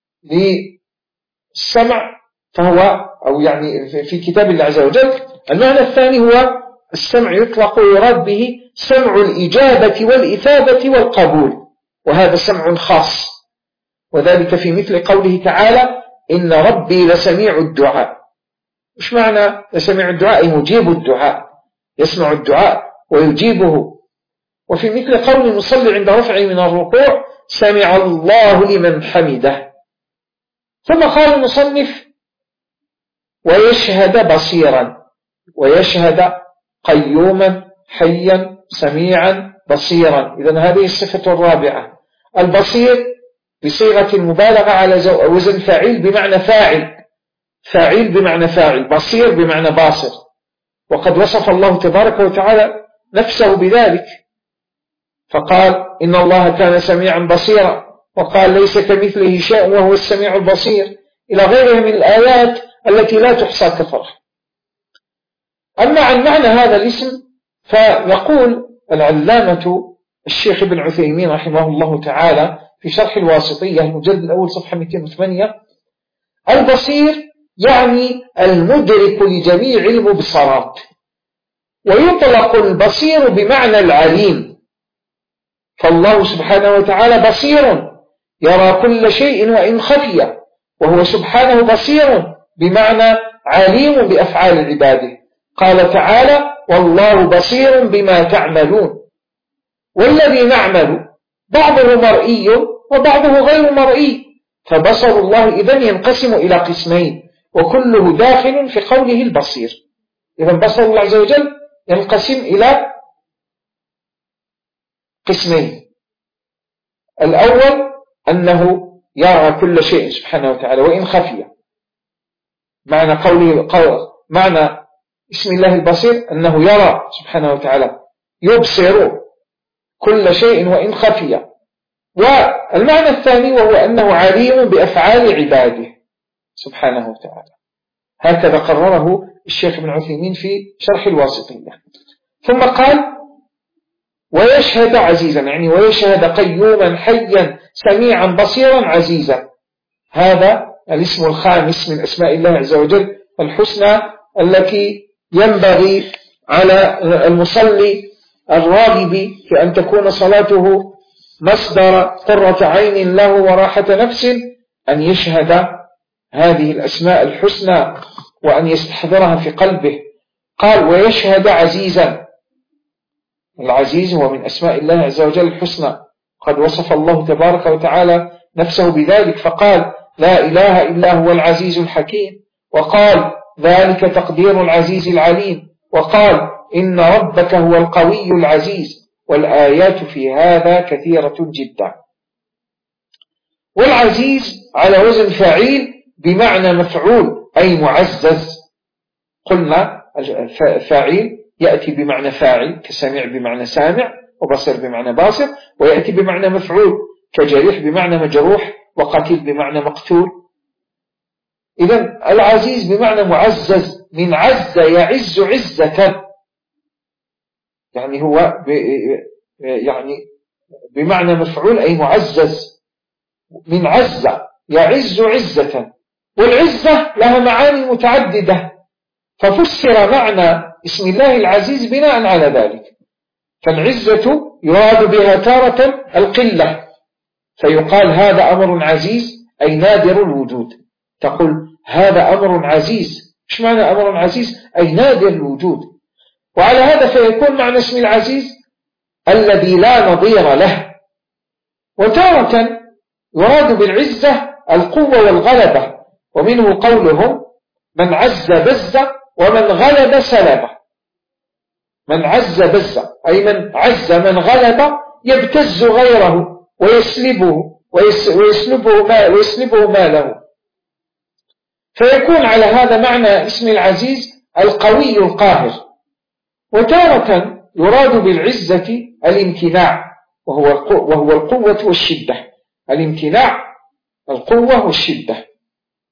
للسمع فهو أو يعني في كتاب الله عز وجل المعنى الثاني هو السمع يطلق ويراد به سمع الإجابة والإثابة والقبول، وهذا سمع خاص، وذلك في مثل قوله تعالى إن ربي لسميع الدعاء. مش معنى لسميع الدعاء؟ مجيب الدعاء، يسمع الدعاء ويجيبه. وفي مثل قول المصلي عند رفعه من الركوع سمع الله لمن حمده. ثم قال المصنف ويشهد بصيرا، ويشهد قيوما حيا سميعا بصيرا. إذن هذه الصفة الرابعة. البصير بصيغة المبالغة على وزن فاعل بمعنى فاعل، فاعل بمعنى فاعل، بصير بمعنى باصر. وقد وصف الله تبارك وتعالى نفسه بذلك فقال إن الله كان سميعا بصيرا، وقال ليس كمثله شيء وهو السميع البصير، إلى غيرها من الآيات التي لا تحصى كثرة. أما عن معنى هذا الاسم فيقول العلامة الشيخ ابن عثيمين رحمه الله تعالى في شرح الواسطية المجلد الأول صفحة 208 البصير يعني المدرك لجميع المبصرات، ويطلق البصير بمعنى العليم، فالله سبحانه وتعالى بصير يرى كل شيء وإن خفي، وهو سبحانه بصير بمعنى عليم بأفعال عباده. قال تعالى والله بصير بما تعملون، والذي نعمل بعضه مرئي وبعضه غير مرئي، فبصر الله إذن ينقسم إلى قسمين وكله داخل في قوله البصير. إذن بصر الله عز وجل ينقسم إلى قسمين، الأول أنه يرى كل شيء سبحانه وتعالى وإن خفي، معنى معنى اسم الله البصير أنه يرى سبحانه وتعالى يبصر كل شيء وإن خفي. والمعنى الثاني وهو أنه عليم بأفعال عباده سبحانه وتعالى. هكذا قرره الشيخ ابن عثيمين في شرح الواسطية. ثم قال ويشهد عزيزا، يعني ويشهد قيوما حيا سميعا بصيرا عزيزا. هذا الاسم الخامس من أسماء الله عز وجل الحسنى التي ينبغي على المصلي الراغب في أن تكون صلاته مصدر قرة عين له وراحة نفس أن يشهد هذه الأسماء الحسنى وأن يستحضرها في قلبه. قال ويشهد عزيزا، العزيز هو من أسماء الله عز وجل الحسنى، قد وصف الله تبارك وتعالى نفسه بذلك فقال لا إله إلا هو العزيز الحكيم، وقال ذلك تقدير العزيز العليم، وقال إن ربك هو القوي العزيز، والآيات في هذا كثيرة جدا. والعزيز على وزن فاعل بمعنى مفعول أي معزز. قلنا فاعل يأتي بمعنى فاعل كسميع بمعنى سامع، وبصر بمعنى باصر، ويأتي بمعنى مفعول كجريح بمعنى مجروح، وقتيل بمعنى مقتول. إذن العزيز بمعنى معزز، من عز يعز عزة، يعني هو يعني بمعنى مفعول أي معزز، من عز يعز عزة. والعزة لها معاني متعددة، ففسر معنى اسم الله العزيز بناء على ذلك. فالعزة يراد بها تارة القلة، فيقال هذا أمر عزيز أي نادر الوجود، تقول هذا أمر عزيز، مش معنى أمر عزيز أي نادر الوجود. وعلى هذا فيكون معنى اسم العزيز الذي لا نظير له. وتارة يراد بالعزة القوة والغلبة، ومنه قولهم من عز بز ومن غلب سلب. من عز بز أي من عز من غلب يبتز غيره ويسلبه ماله. فيكون على هذا معنى اسم العزيز القوي القاهر. وتارة يراد بالعزة الامتناع، وهو القوة والشدة. الامتناع القوة والشدة.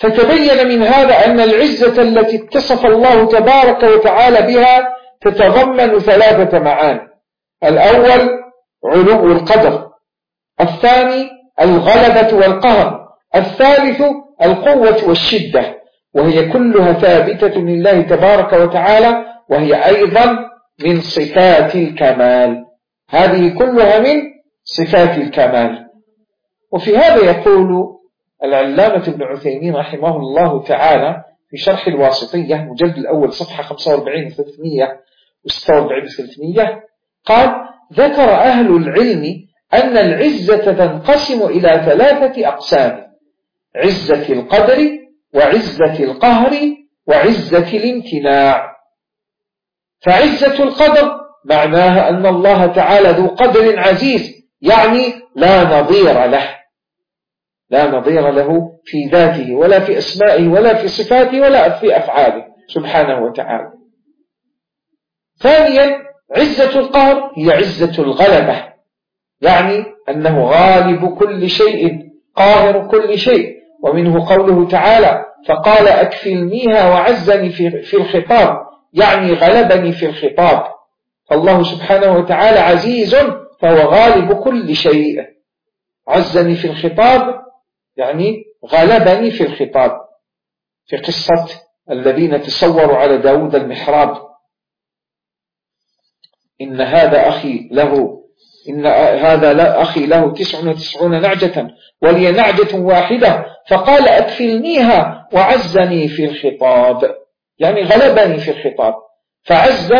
فتبين من هذا أن العزة التي اتصف الله تبارك وتعالى بها تتضمن 3 معاني: الأول علو القدر، الثاني الغلبة والقهر، الثالث القوة والشدة، وهي كلها ثابتة لله تبارك وتعالى، وهي أيضا من صفات الكمال. هذه كلها من صفات الكمال. وفي هذا يقول العلامة ابن عثيمين رحمه الله تعالى في شرح الواسطية مجلد الأول صفحة 45 346 300 قال: ذكر أهل العلم أن العزة تنقسم إلى 3 أقسام: عزة القدر، وعزة القهر، وعزة الامتناع. فعزة القدر معناها أن الله تعالى ذو قدر عزيز، يعني لا نظير له، لا نظير له في ذاته ولا في أسمائه ولا في صفاته ولا في أفعاله سبحانه وتعالى. ثانيا عزة القهر هي عزة الغلبة، يعني أنه غالب كل شيء قاهر كل شيء، ومنه قوله تعالى: فقال أكفلنيها وعزني في الخطاب، يعني غلبني في الخطاب. فالله سبحانه وتعالى عزيز فهو غالب كل شيء. عزني في الخطاب يعني غلبني في الخطاب، في قصة الذين تصوروا على داود المحراب: إن هذا أخي له 99 نعجة ولي نعجة واحدة فقال أكفلنيها وعزني في الخطاب، يعني غلبني في الخطاب. فعز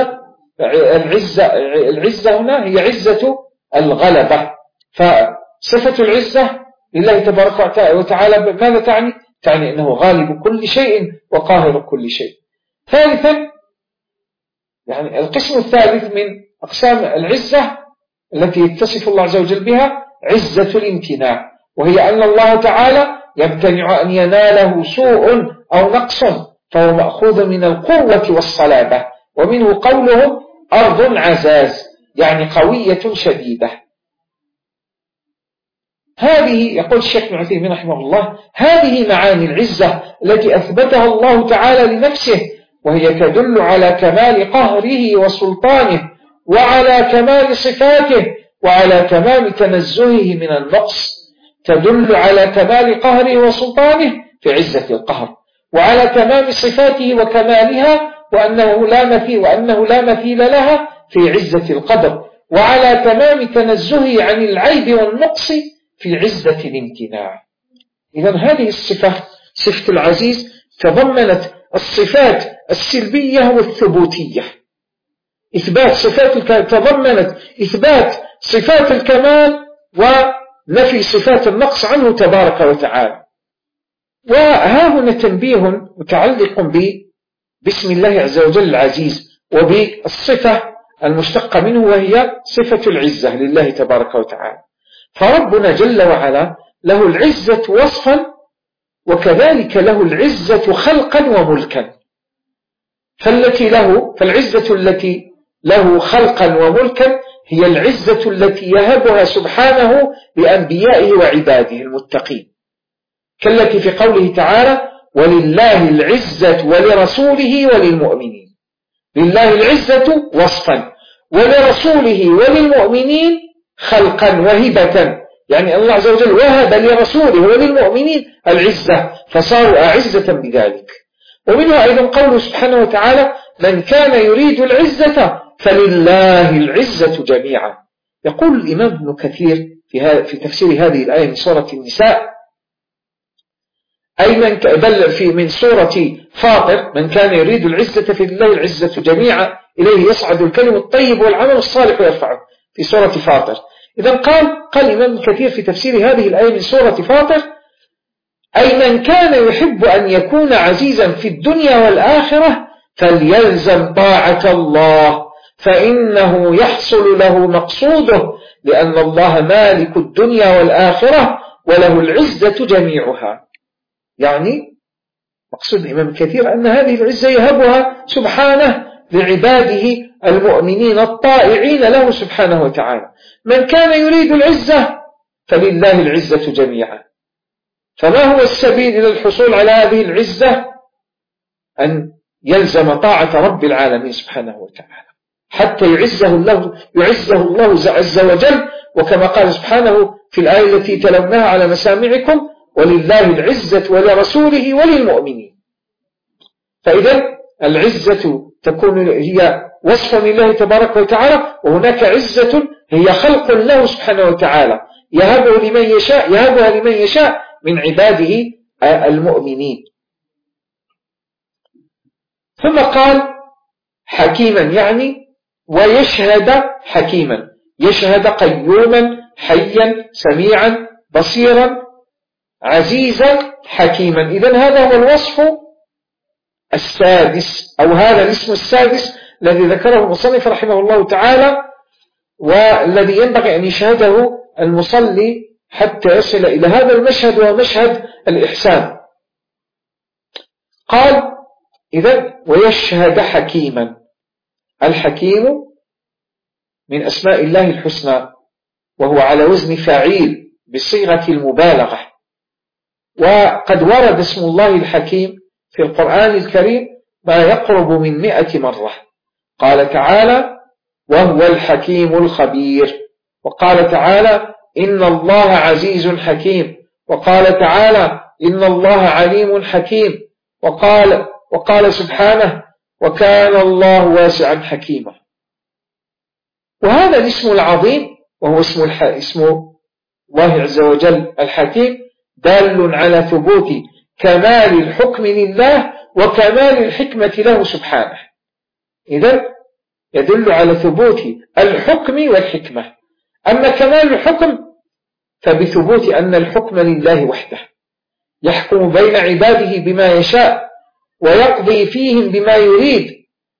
العزة هنا هي عزة الغلبة. فصفة العزة لله تبارك وتعالى ماذا تعني؟ تعني أنه غالب كل شيء وقاهر كل شيء. ثالثا، يعني القسم الثالث من أقسام العزة التي يتصف الله عز وجل بها عزة الامتناع، وهي أن الله تعالى يمتنع أن يناله سوء أو نقص، فهو مأخوذ من القوة والصلابة، ومنه قوله أرض عزاز، يعني قوية شديدة. هذه يقول الشيخ ابن عثيمين رحمه الله: هذه معاني العزة التي أثبتها الله تعالى لنفسه، وهي تدل على كمال قهره وسلطانه، وعلى كمال صفاته، وعلى تمام تنزهه من النقص. تدل على كمال قهره وسلطانه في عزة القهر، وعلى تمام صفاته وكمالها وأنه لا مثيل لها في عزة القدر، وعلى تمام تنزهه عن العيب والنقص في عزة الامتناع. إذن هذه الصفة، صفة العزيز، تضمنت الصفات السلبية والثبوتية. تضمنت إثبات صفات الكمال ونفي صفات النقص عنه تبارك وتعالى. وها هنا تنبيه متعلق باسم الله عز وجل العزيز، وبالصفة المشتقة منه وهي صفة العزة لله تبارك وتعالى. فربنا جل وعلا له العزة وصفا، وكذلك له العزة خلقا وملكا. فالعزة التي له خلقا وملكا هي العزة التي يهبها سبحانه لأنبيائه وعباده المتقين، كالتي في قوله تعالى: ولله العزة ولرسوله وللمؤمنين. لله العزة وصفا، ولرسوله وللمؤمنين خلقا وهبة، يعني الله عز وجل وهب لرسوله وللمؤمنين العزة فصاروا أعزة بذلك. ومنها أيضا قوله سبحانه وتعالى: من كان يريد العزة فلله العزة جميعا. يقول الإمام ابن كثير في تفسير هذه الآية من سورة النساء، أي من سورة فاطر: من كان يريد العزة فلله العزة جميعا إليه يصعد الكلم الطيب والعمل الصالح يرفعه، في سورة فاطر. إذن قال الإمام ابن كثير في تفسير هذه الآية من سورة فاطر: أي من كان يحب أن يكون عزيزا في الدنيا والآخرة فليلزم طاعة الله، فإنه يحصل له مقصوده، لأن الله مالك الدنيا والآخرة وله العزة جميعها. يعني مقصود الإمام كثير أن هذه العزة يهبها سبحانه لعباده المؤمنين الطائعين له سبحانه وتعالى. من كان يريد العزة فلله العزة جميعا، فما هو السبيل إلى الحصول على هذه العزة؟ أن يلزم طاعة رب العالمين سبحانه وتعالى حتى يعزه الله عز وجل. وكما قال سبحانه في الآية التي تلوناها على مسامعكم: ولله العزة ولرسوله وللمؤمنين. فإذا العزة تكون هي وصف لله تبارك وتعالى، وهناك عزة هي خلق له سبحانه وتعالى يهبها لمن يشاء من عباده المؤمنين. ثم قال حكيما، يعني ويشهد حكيما، يشهد قيوما حيا سميعا بصيرا عزيزا حكيما. إذن هذا هو الوصف السادس، أو هذا الاسم السادس الذي ذكره المصنف رحمه الله تعالى، والذي ينبغي أن يشهده المصلي حتى يصل إلى هذا المشهد، وهو مشهد الإحسان. قال إذن ويشهد حكيما. الحكيم من أسماء الله الحسنى، وهو على وزن فاعيل بصيغة المبالغة، وقد ورد اسم الله الحكيم في القرآن الكريم ما يقرب من 100 مرة. قال تعالى: وهو الحكيم الخبير. وقال تعالى: إن الله عزيز حكيم. وقال تعالى: إن الله عليم حكيم. وقال سبحانه: وكان الله واسعا حكيما. وهذا الاسم العظيم، وهو اسم الله عز وجل الحكيم، دال على ثبوت كمال الحكم لله وكمال الحكمة له سبحانه. إذن يدل على ثبوت الحكم والحكمة. أما كمال الحكم فبثبوت أن الحكم لله وحده، يحكم بين عباده بما يشاء ويقضي فيهم بما يريد،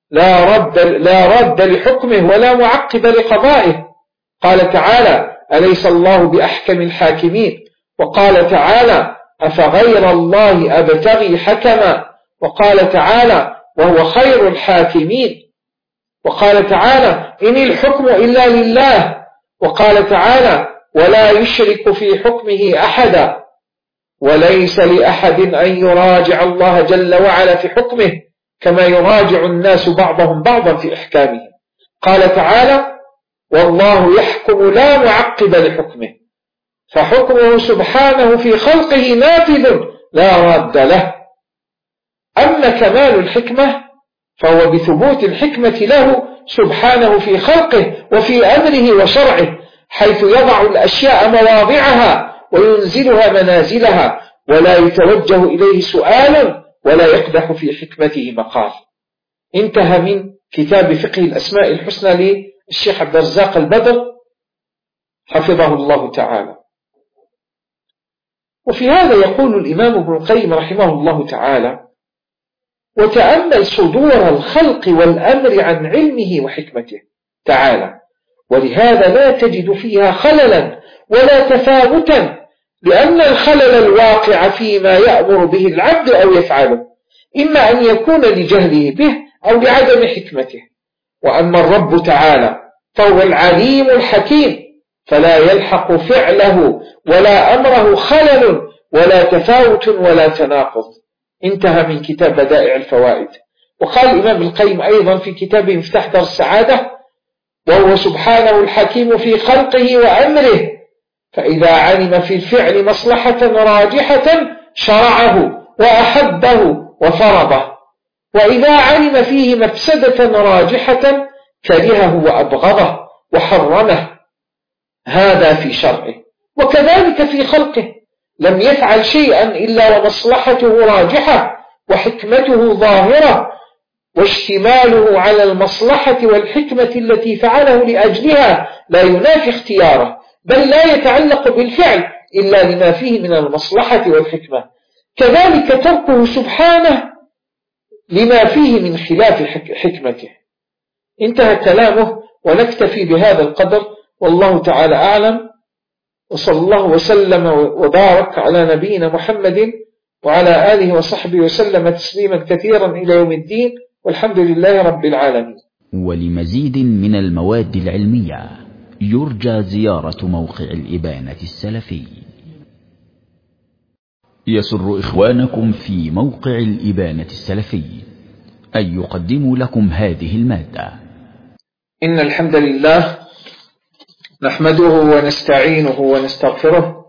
لا رد لحكمه ولا معقب لقضائه. قال تعالى: أليس الله بأحكم الحاكمين. وقال تعالى: أفغير الله أبتغي حكما. وقال تعالى: وهو خير الحاكمين. وقال تعالى: إن الحكم إلا لله. وقال تعالى: ولا يشرك في حكمه أحدا. وليس لأحد أن يراجع الله جل وعلا في حكمه كما يراجع الناس بعضهم بعضا في إحكامه. قال تعالى: والله يحكم لا معقب لحكمه. فحكمه سبحانه في خلقه نافذ لا راد له. أما كمال الحكمة فهو بثبوت الحكمة له سبحانه في خلقه وفي أمره وشرعه، حيث يضع الأشياء مواضعها وينزلها منازلها، ولا يتوجه إليه سؤال ولا يقدح في حكمته مقال. انتهى من كتاب فقه الأسماء الحسنى للشيخ عبد الرزاق البدر حفظه الله تعالى. وفي هذا يقول الإمام ابن القيم رحمه الله تعالى: وتأمل صدور الخلق والأمر عن علمه وحكمته تعالى، ولهذا لا تجد فيها خللا ولا تفاوتا، لأن الخلل الواقع فيما يأمر به العبد أو يفعله إما أن يكون لجهله به أو لعدم حكمته. وأما الرب تعالى فهو العليم الحكيم، فلا يلحق فعله ولا أمره خلل ولا تفاوت ولا تناقض. انتهى من كتاب بدائع الفوائد. وقال الإمام القيم أيضا في كتابه مفتاح دار السعادة: وهو سبحانه الحكيم في خلقه وأمره، فإذا علم في الفعل مصلحة راجحة شرعه وأحبه وفرضه، وإذا علم فيه مفسدة راجحة كرهه وأبغضه وحرمه. هذا في شرعه. وكذلك في خلقه، لم يفعل شيئا إلا ومصلحته راجحة وحكمته ظاهرة، واشتماله على المصلحة والحكمة التي فعله لأجلها لا ينافي اختياره، بل لا يتعلق بالفعل إلا لما فيه من المصلحة والحكمة. كذلك تركه سبحانه لما فيه من خلاف حكمته. انتهى كلامه، ونكتفي بهذا القدر، والله تعالى أعلم، وصلى الله وسلم وبارك على نبينا محمد وعلى آله وصحبه وسلم تسليما كثيرا إلى يوم الدين، والحمد لله رب العالمين. ولمزيد من المواد العلمية يرجى زيارة موقع الإبانة السلفي. يسر إخوانكم في موقع الإبانة السلفي أن يقدموا لكم هذه المادة. إن الحمد لله نحمده ونستعينه ونستغفره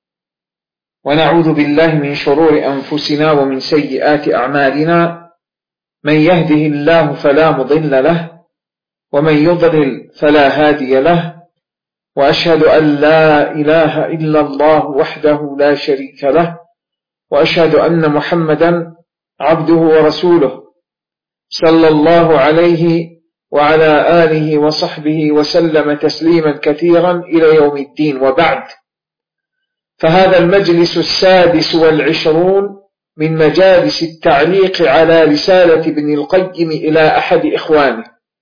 ونعوذ بالله من شرور أنفسنا ومن سيئات أعمالنا، من يهده الله فلا مضل له ومن يضلل فلا هادي له، وأشهد أن لا إله إلا الله وحده لا شريك له، وأشهد أن محمدا عبده ورسوله صلى الله عليه وعلى آله وصحبه وسلم تسليما كثيرا إلى يوم الدين. وبعد، فهذا المجلس 26 من مجالس التعليق على رسالة ابن القيم إلى أحد إخوانه،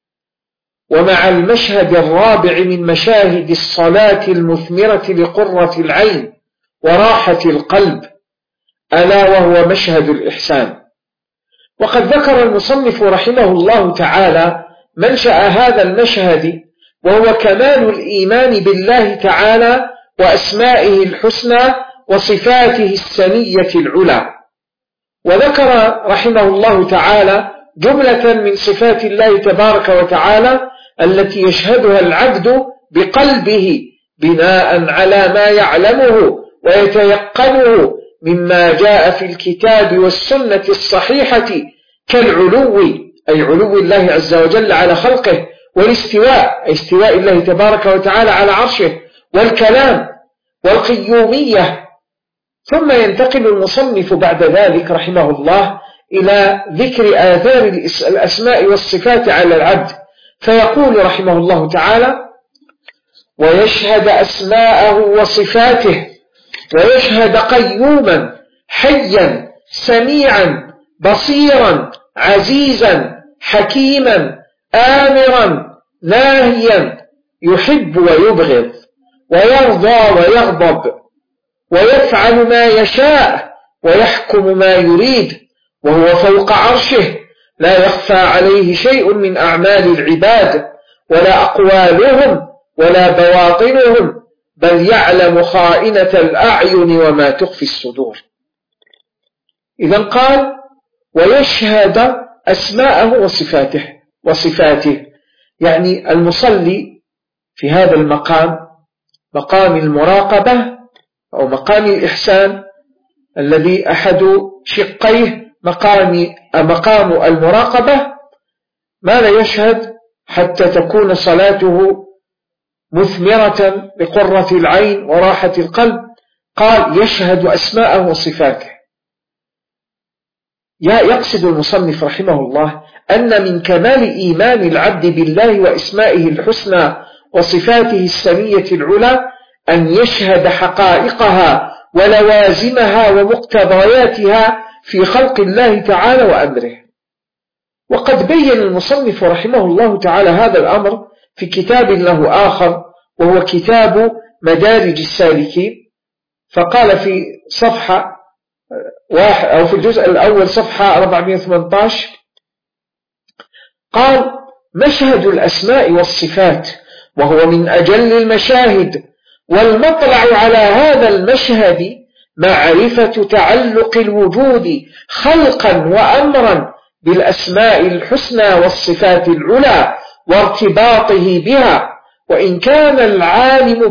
ومع المشهد الرابع من مشاهد الصلاة المثمرة لقرة العين وراحة القلب، ألا وهو مشهد الإحسان. وقد ذكر المصنف رحمه الله تعالى منشأ هذا المشهد، وهو كمال الإيمان بالله تعالى وأسمائه الحسنى وصفاته السنية العلى. وذكر رحمه الله تعالى جملة من صفات الله تبارك وتعالى التي يشهدها العبد بقلبه بناء على ما يعلمه ويتيقنه مما جاء في الكتاب والسنة الصحيحة، كالعلو أي علو الله عز وجل على خلقه، والاستواء أي استواء الله تبارك وتعالى على عرشه، والكلام والقيومية. ثم ينتقل المصنف بعد ذلك رحمه الله إلى ذكر آثار الأسماء والصفات على العبد، فيقول رحمه الله تعالى: ويشهد أسماءه وصفاته، ويشهد قيوما حيا سميعا بصيرا عزيزا حكيما آمرا ناهيا، يحب ويبغض، ويرضى ويغضب، ويفعل ما يشاء ويحكم ما يريد، وهو فوق عرشه لا يخفى عليه شيء من أعمال العباد، ولا أقوالهم ولا بواطنهم، بل يعلم خائنة الأعين وما تخفي الصدور. إذن قال: ويشهد أسماءه وصفاته، يعني المصلي في هذا المقام، مقام المراقبة أو مقام الإحسان الذي أحد شقيه مقام المراقبة، ماذا يشهد حتى تكون صلاته مثمرة بقرة العين وراحة القلب؟ قال: يشهد أسماءه وصفاته. يقصد المصنف رحمه الله أن من كمال إيمان العبد بالله وأسمائه الحسنى وصفاته السنية العلى أن يشهد حقائقها ولوازمها ومقتضياتها في خلق الله تعالى وأمره. وقد بين المصنف رحمه الله تعالى هذا الأمر في كتاب له آخر، وهو كتاب مدارج السالكين، فقال في صفحة أو في الجزء الأول صفحة 418: قال: مشهد الأسماء والصفات، وهو من أجل المشاهد، والمطلع على هذا المشهد معرفة تعلق الوجود خلقا وأمرا بالأسماء الحسنى والصفات العلى وارتباطه بها، وإن كان العالم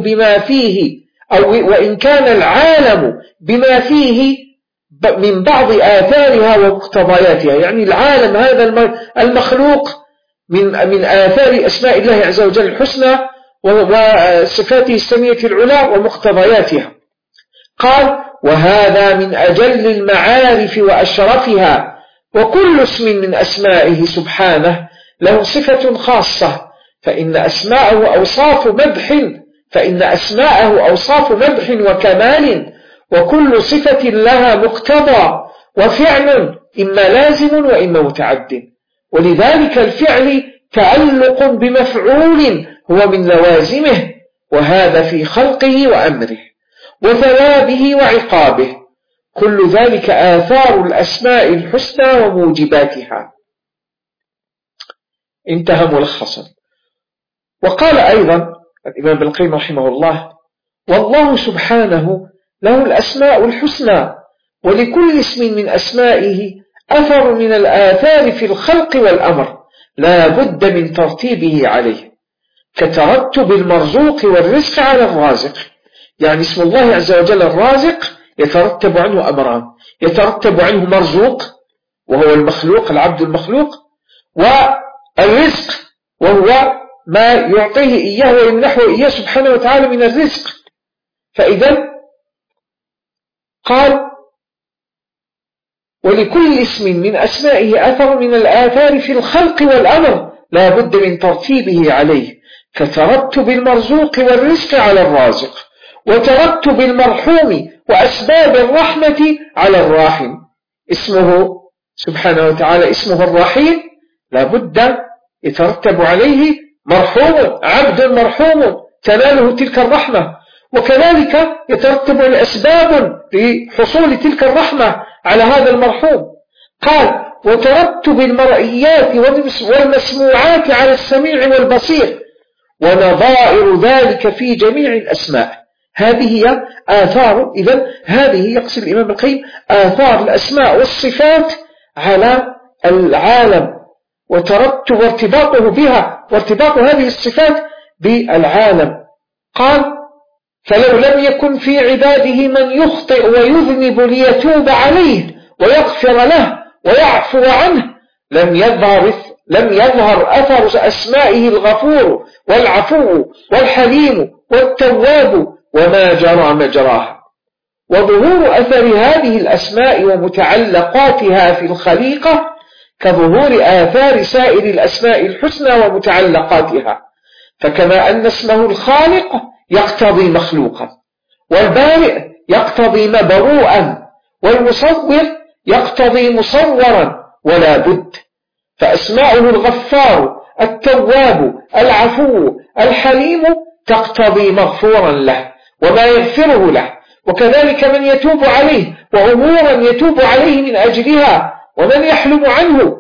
بما فيه من بعض آثارها ومقتضياتها. يعني العالم هذا المخلوق من آثار أسماء الله عز وجل الحسنى وصفاته السمية العلى ومقتضياتها. قال: وهذا من أجل المعارف وأشرفها، وكل اسم من أسمائه سبحانه له صفة خاصة، فإن أسماءه أوصاف مدح وكمال، وكل صفة لها مقتضى وفعل، إما لازم وإما متعد، ولذلك الفعل تعلق بمفعول هو من لوازمه، وهذا في خلقه وأمره وثوابه وعقابه، كل ذلك آثار الأسماء الحسنى وموجباتها. انتهى ملخصا. وقال أيضا الإمام ابن القيم رحمه الله: والله سبحانه له الأسماء الحسنى ولكل اسم من أسمائه أثر من الآثار في الخلق والأمر لا بد من ترتيبه عليه، كترتب المرزوق والرزق على الرازق. يعني اسم الله عز وجل الرازق يترتب عنه أمران، يترتب عنه مرزوق وهو المخلوق العبد المخلوق، والرزق وهو ما يعطيه إياه ويمنحه إياه سبحانه وتعالى من الرزق. فإذا قال ولكل اسم من أسمائه أثر من الآثار في الخلق والأمر لا بد من ترتيبه عليه، كترتب المرزوق والرزق على الرازق، وترتب المرحوم وأسباب الرحمة على الراحم. اسمه سبحانه وتعالى اسمه الرحيم، لا بد يترتب عليه مرحوم، عبد مرحوم تناله تلك الرحمة، وكذلك يترتب الأسباب لحصول تلك الرحمة على هذا المرحوم. قال وترتب المرئيات والمسموعات على السميع والبصير، ونظائر ذلك في جميع الأسماء. هذه هي آثار، إذن هذه يقصد الإمام القيم آثار الأسماء والصفات على العالم، وترتب ارتباطه بها وارتباط هذه الصفات بالعالم. قال فلو لم يكن في عباده من يخطئ ويذنب ليتوب عليه ويغفر له ويعفو عنه لم يظهر أثر أسمائه الغفور والعفو والحليم والتواب وما جرى مجراها. وظهور أثر هذه الأسماء ومتعلقاتها في الخليقة كظهور آثار سائر الأسماء الحسنى ومتعلقاتها، فكما أن اسمه الخالق يقتضي مخلوقا، والبارئ يقتضي مبروءا، والمصور يقتضي مصورا، ولا بد. فأسماؤه الغفار التواب العفو الحليم تقتضي مغفورا له وما يغفره له، وكذلك من يتوب عليه وأمورا يتوب عليه من أجلها، ومن يحلم عنه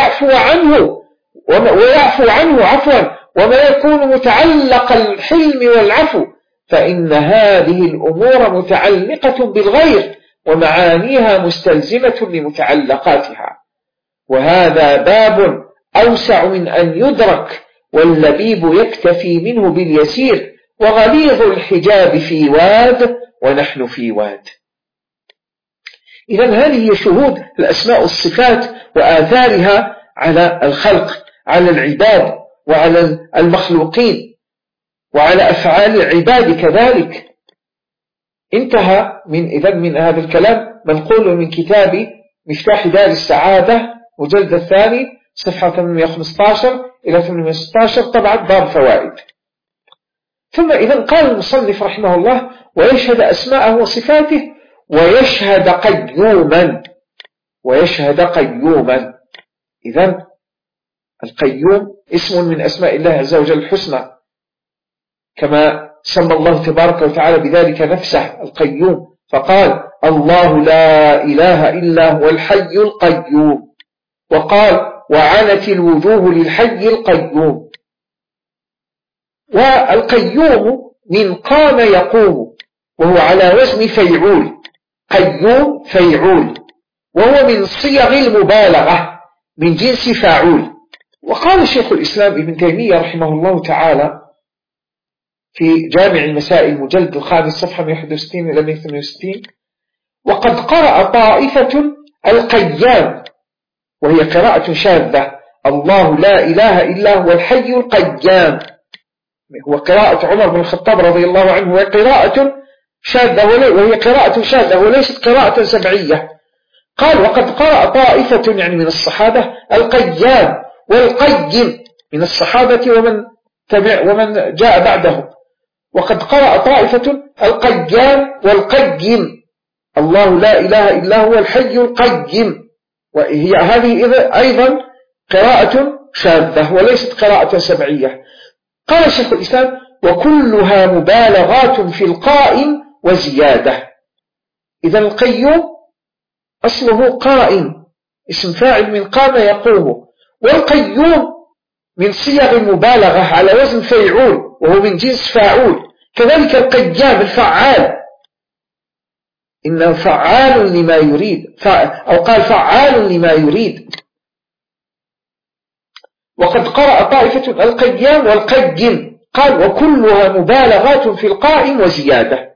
ويعفو عنه عفوا، وما يكون متعلق الحلم والعفو، فإن هذه الأمور متعلقة بالغير ومعانيها مستلزمة لمتعلقاتها. وهذا باب أوسع من أن يدرك، واللبيب يكتفي منه باليسير، وغليظ الحجاب في واد ونحن في واد. إذن هذه هي شهود الأسماء والصفات وآثارها على الخلق، على العباد وعلى المخلوقين وعلى أفعال العباد كذلك. انتهى من هذا الكلام منقول من كتاب مفتاح دار السعادة مجلد الثاني صفحة 815 إلى 816 طبعا باب فوائد. ثم إذن قال المصنف رحمه الله ويشهد أسماءه وصفاته ويشهد قيوما. إذن القيوم اسم من أسماء الله عز وجل الحسنى، كما سمى الله تبارك وتعالى بذلك نفسه القيوم، فقال الله لا إله إلا هو الحي القيوم، وقال وعنت الوجوه للحي القيوم. والقيوم من قام يقوم، وهو على وزن فيعول، قيوم فيعول، وهو من صيغ المبالغة من جنس فاعول. وقال شيخ الإسلام ابن تيمية رحمه الله تعالى في جامع المسائل المجلد الخامس صفحة 161 إلى 168 وقد قرأ طائفة القيام، وهي قراءة شاذة، الله لا إله إلا هو الحي القيام، هو قراءة عمر بن الخطاب رضي الله عنه، وهي قراءة شاذة وليست قراءة سبعية. قال وقد قرأ طائفة يعني من الصحابة القيام والقيم من الصحابة ومن جاء بعدهم، وقد قرأ طائفة القيام والقيم، الله لا إله إلا هو الحي القيم، وهي هذه أيضا قراءة شاذة وليست قراءة سبعية. قال شيخ الإسلام وكلها مبالغات في القائم وزيادة. إذا القيوم أصله قائم، اسم فاعل من قام يقوم، والقيوم من صيغ المبالغة على وزن فيعول وهو من جنس فاعول، كذلك القيام الفعال إنه فعال لما يريد، أو قال فعال لما يريد. وقد قرأ طائفة القيام والقيم، قال وكلها مبالغات في القائم وزيادة.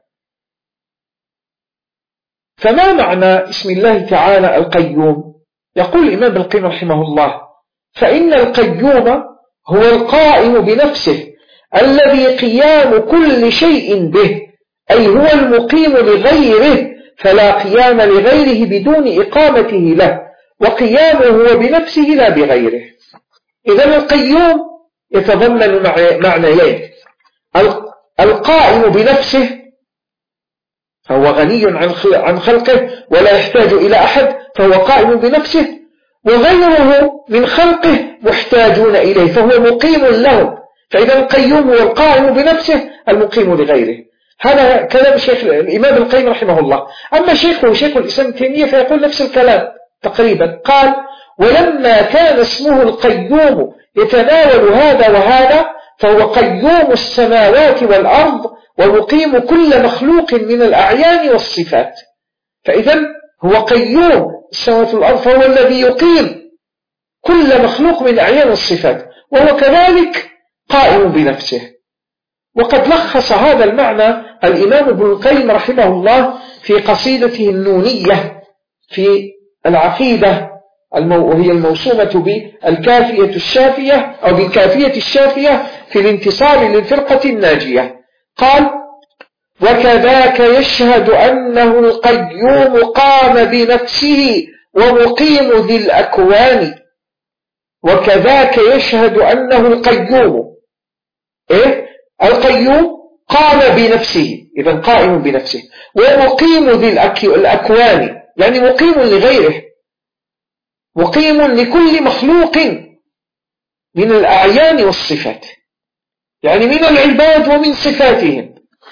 فما معنى اسم الله تعالى القيوم؟ يقول الإمام ابن القيم رحمه الله: فإن القيوم هو القائم بنفسه الذي قيام كل شيء به، أي هو المقيم لغيره، فلا قيام لغيره بدون إقامته له، وقيامه هو بنفسه لا بغيره. إذن القيوم يتضمن معنيين: القائم بنفسه فهو غني عن خلقه ولا يحتاج إلى أحد فهو قائم بنفسه، وغيره من خلقه محتاجون إليه فهو مقيم لهم. فإذا القيوم هو القائم بنفسه المقيم لغيره. هذا كلام شيخ الإمام القيم رحمه الله. أما شيخ الإسلام ابن تيمية فيقول نفس الكلام تقريبا. قال: ولما كان اسمه القيوم يتناول هذا وهذا فهو قيوم السماوات والأرض ومقيم كل مخلوق من الأعيان والصفات. فإذا هو قيوم السماوات والأرض، فهو الذي يقيم كل مخلوق من الأعيان والصفات، وهو كذلك قائم بنفسه. وقد لخص هذا المعنى الإمام ابن القيم رحمه الله في قصيدته النونية في العقيدة، وهي الموسومة بالكافية الشافية أو بالكافية الشافية في الانتصار للفرقة الناجية. قال: وكذاك يشهد أنه القيوم قام بنفسه ومقيم ذي الأكوان. وكذاك يشهد أنه القيوم القيوم قام بنفسه، إذن قائم بنفسه، ومقيم ذي الأكوان، يعني مقيم لغيره، مقيم لكل مخلوق من الأعيان والصفات، يعني من العباد ومن صفاتهم.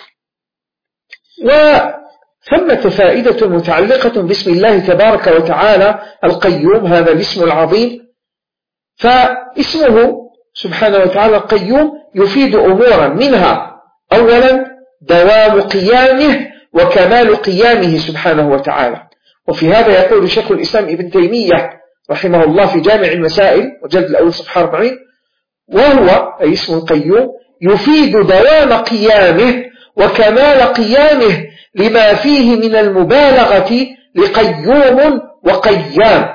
وثمة فائدة متعلقة باسم الله تبارك وتعالى القيوم، هذا الاسم العظيم. فاسمه سبحانه وتعالى القيوم يفيد أمورا، منها أولا دوام قيامه وكمال قيامه سبحانه وتعالى. وفي هذا يقول شيخ الإسلام ابن تيمية رحمه الله في جامع المسائل وجلد الأول صفحة 40: وهو أي اسم القيوم يفيد دوام قيامه وكمال قيامه لما فيه من المبالغة لقيوم وقيام.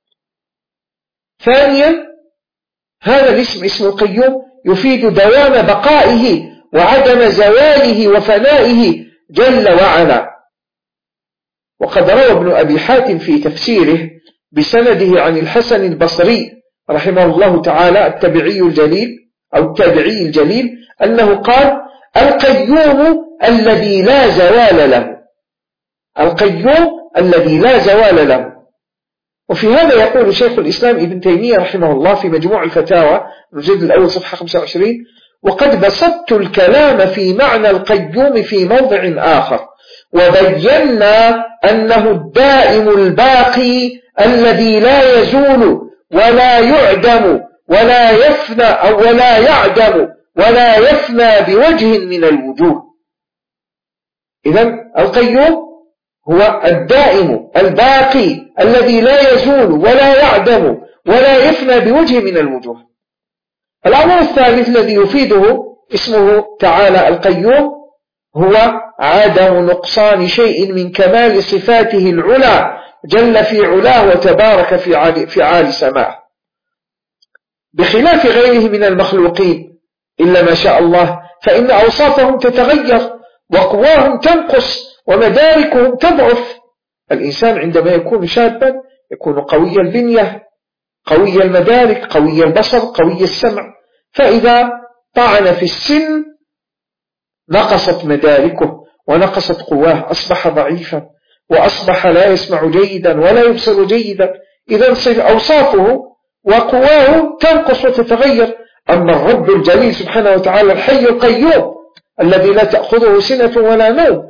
ثانيا هذا الاسم اسم القيوم يفيد دوام بقائه وعدم زواله وفنائه جل وعلا. وقد روى ابن أبي حاتم في تفسيره بسنده عن الحسن البصري رحمه الله تعالى التابعي الجليل أنه قال: القيوم الذي لا زوال له، القيوم الذي لا زوال له. وفي هذا يقول شيخ الإسلام ابن تيمية رحمه الله في مجموع الفتاوى الجلد الأول صفحة 25: وقد بسطت الكلام في معنى القيوم في موضع آخر، وبينا أنه الدائم الباقي الذي لا يزول ولا يعدم ولا يفنى أو ولا يعدم ولا يفنى بوجه من الوجوه. إذن القيوم هو الدائم الباقي الذي لا يزول ولا يعدم ولا يفنى بوجه من الوجوه. الأمر الثالث الذي يفيده اسمه تعالى القيوم هو عدم نقصان شيء من كمال صفاته العلا جل في علاه وتبارك في عالي سماه، بخلاف غيره من المخلوقين إلا ما شاء الله، فإن أوصافهم تتغير وقواهم تنقص ومداركهم تضعف. الإنسان عندما يكون شابا يكون قوي البنية، قوي المدارك، قوي البصر، قوي السمع، فإذا طعن في السن نقصت مداركه ونقصت قواه، أصبح ضعيفا وأصبح لا يسمع جيدا ولا يبصر جيدا. إذا أوصافه وقواه تنقص وتتغير. أما الرب الجليل سبحانه وتعالى الحي القيوم الذي لا تأخذه سنة ولا نوم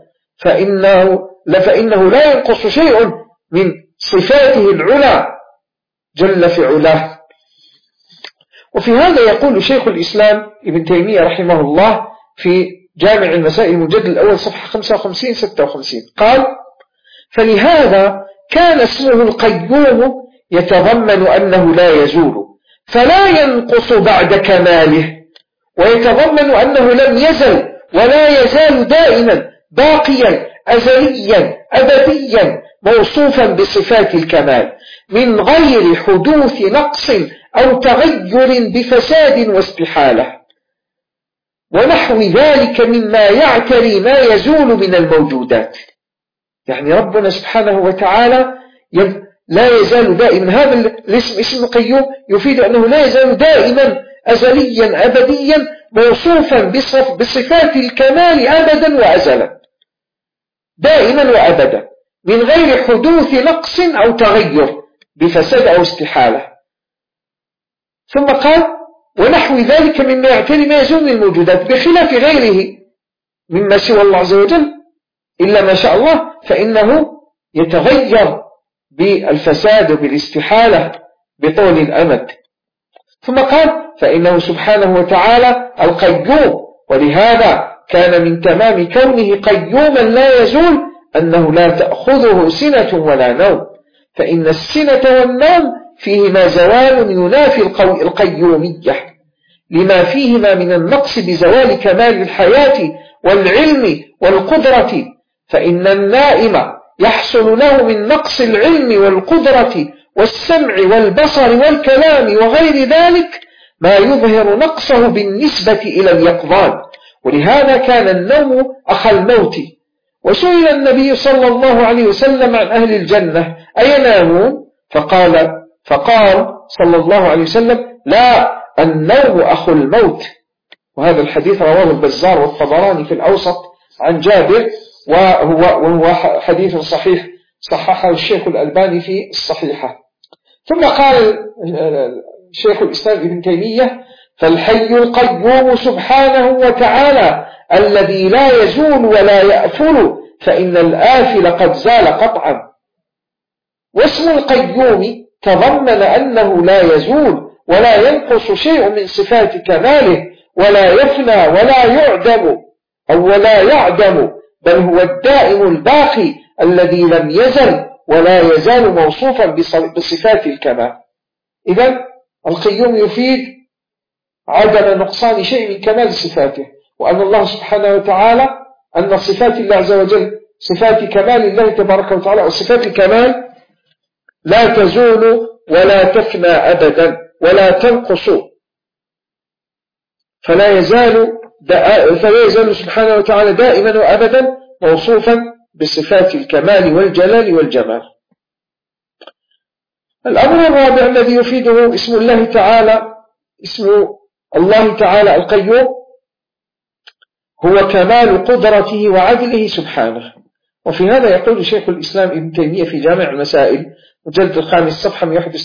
فإنه لا ينقص شيء من صفاته العلا جل في علاه. وفي هذا يقول شيخ الإسلام ابن تيمية رحمه الله في جامع المسائل المجلد الأول صفحة 55-56: قال: فلهذا كان اسمه القيوم يتضمن أنه لا يزول فلا ينقص بعد كماله، ويتضمن أنه لم يزل ولا يزال دائما باقيا أزليا أبديا موصوفا بصفات الكمال من غير حدوث نقص أو تغير بفساد واستحالة ونحو ذلك مما يعتري ما يزول من الموجودات. يعني ربنا سبحانه وتعالى لا يزال دائما. هذا الاسم اسم القيوم يفيد أنه لا يزال دائما أزليا أبديا موصوفا بصفات الكمال أبدا وأزلا دائما وأبدا من غير حدوث نقص أو تغير بفساد أو استحالة. ثم قال ونحو ذلك مما يعتري ما يزول من الموجودات بخلاف غيره مما سوى الله عز وجل إلا ما شاء الله فإنه يتغير بالفساد وبالاستحالة بطول الأمد. ثم قال فإنه سبحانه وتعالى القيوم، ولهذا كان من تمام كونه قيوما لا يزول أنه لا تأخذه سنة ولا نوم، فإن السنة والنوم فيهما زوال ينافي القيومية لما فيهما من النقص بزوال كمال الحياة والعلم والقدرة، فإن النائم يحصل له من نقص العلم والقدرة والسمع والبصر والكلام وغير ذلك ما يظهر نقصه بالنسبة إلى اليقظان، ولهذا كان النوم أخى الموت. وسئل النبي صلى الله عليه وسلم عن أهل الجنة أينامون؟ فقال صلى الله عليه وسلم لا، النوم أخو الموت. وهذا الحديث رواه البزار والطبراني في الأوسط عن جابر، وهو حديث صحيح صححه الشيخ الألباني في الصحيحة. ثم قال شيخ الإسلام ابن تيمية فالحي القيوم سبحانه وتعالى الذي لا يزول ولا يأفل، فإن الآفل قد زال قطعا. واسم القيوم تضمن أنه لا يزول ولا ينقص شيء من صفات كماله ولا يفنى ولا يعدم بل هو الدائم الباقي الذي لم يزل ولا يزال موصوفا بصفات الكمال. إذن القيوم يفيد عدم نقصان شيء من كمال صفاته، وأن الله سبحانه وتعالى أن صفات الله عز وجل صفات كمال الله تبارك وتعالى وصفات الكمال لا تزول ولا تفنى أبدا ولا تنقص، فلا يزال سبحانه وتعالى دائما وأبدا موصوفا بصفات الكمال والجلال والجمال. الأمر الرابع الذي يفيده اسم الله تعالى القيوم هو كمال قدرته وعدله سبحانه. وفي هذا يقول شيخ الإسلام ابن تيمية في جامع المسائل مجلد الخامس صفحة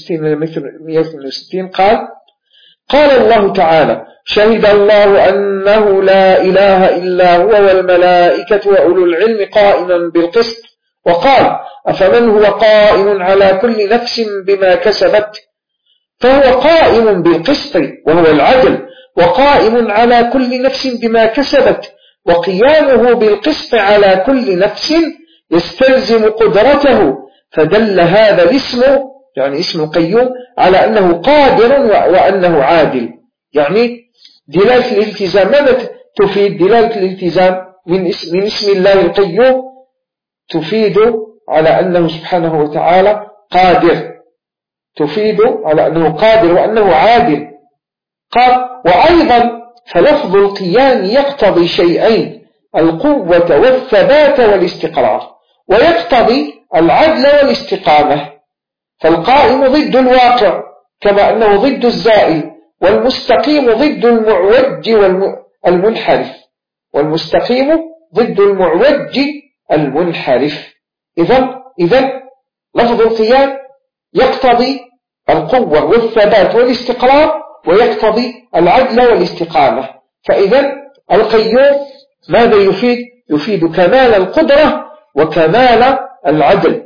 161 قال الله تعالى شهد الله أنه لا إله إلا هو والملائكة وأولو العلم قائما بالقسط، وقال أفمن هو قائم على كل نفس بما كسبت، فهو قائم بالقسط وهو العدل، وقائم على كل نفس بما كسبت، وقيامه بالقسط على كل نفس يستلزم قدرته، فدل هذا الاسم يعني اسم القيوم على أنه قادر وأنه عادل. يعني دلالة الالتزام، ماذا تفيد دلالة الالتزام من اسم الله القيوم؟ تفيد على أنه سبحانه وتعالى قادر، تفيد على أنه قادر وأنه عادل. قال وأيضا فلفظ القيام يقتضي شيئين، القوة والثبات والاستقرار، ويقتضي العدل والاستقامة، فالقائم ضد الواقع كما أنه ضد الزائل، والمستقيم ضد المعوج والمنحرف، والمستقيم ضد المعوج المنحرف. إذن لفظ القيام يقتضي القوة والثبات والاستقرار، ويقتضي العدل والاستقامة. فإذن القيوم ماذا يفيد؟ يفيد كمال القدرة وكمال العدل.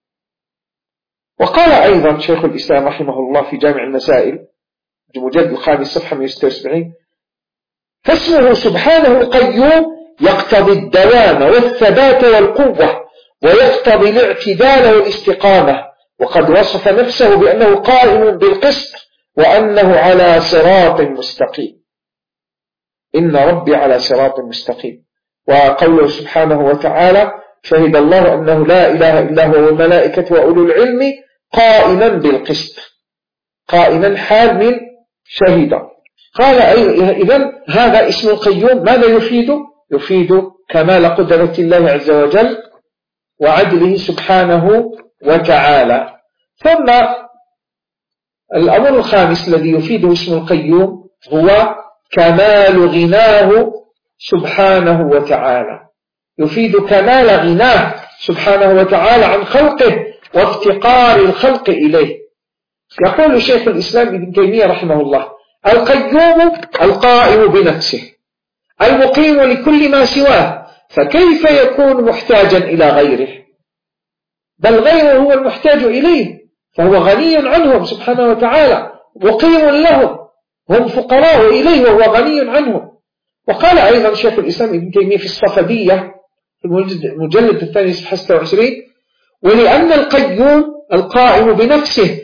وقال أيضا شيخ الإسلام رحمه الله في جامع المسائل المجلد الخامس صفحة 176 فاسمه سبحانه القيوم يقتضي الدوام والثبات والقوة، ويقتضي الاعتدال والاستقامة، وقد وصف نفسه بأنه قائم بالقسط وأنه على صراط مستقيم. إن ربي على صراط مستقيم. وقوله سبحانه وتعالى: شهد الله أنه لا إله إلا هو والملائكة وأولو العلم قائما بالقسط. قائما حال من شهد. قال إذن هذا اسم القيوم ماذا يفيد؟ يفيد كمال قدرة الله عز وجل وعدله سبحانه وتعالى. ثم الأمر الخامس الذي يفيده اسم القيوم هو كمال غناه سبحانه وتعالى. يفيد كمال غناه سبحانه وتعالى عن خلقه وافتقار الخلق إليه. يقول شيخ الإسلام ابن تيمية رحمه الله: القيوم القائم بنفسه المقيم لكل ما سواه، فكيف يكون محتاجا إلى غيره؟ بل غيره هو المحتاج إليه، فهو غني عنهم سبحانه وتعالى، مقيم لهم، هم فقراء إليه وهو غني عنهم. وقال أيضا شيخ الإسلام ابن تيمية في الصفدية في المجلد الثاني صفحة 26: ولأن القيوم القائم بنفسه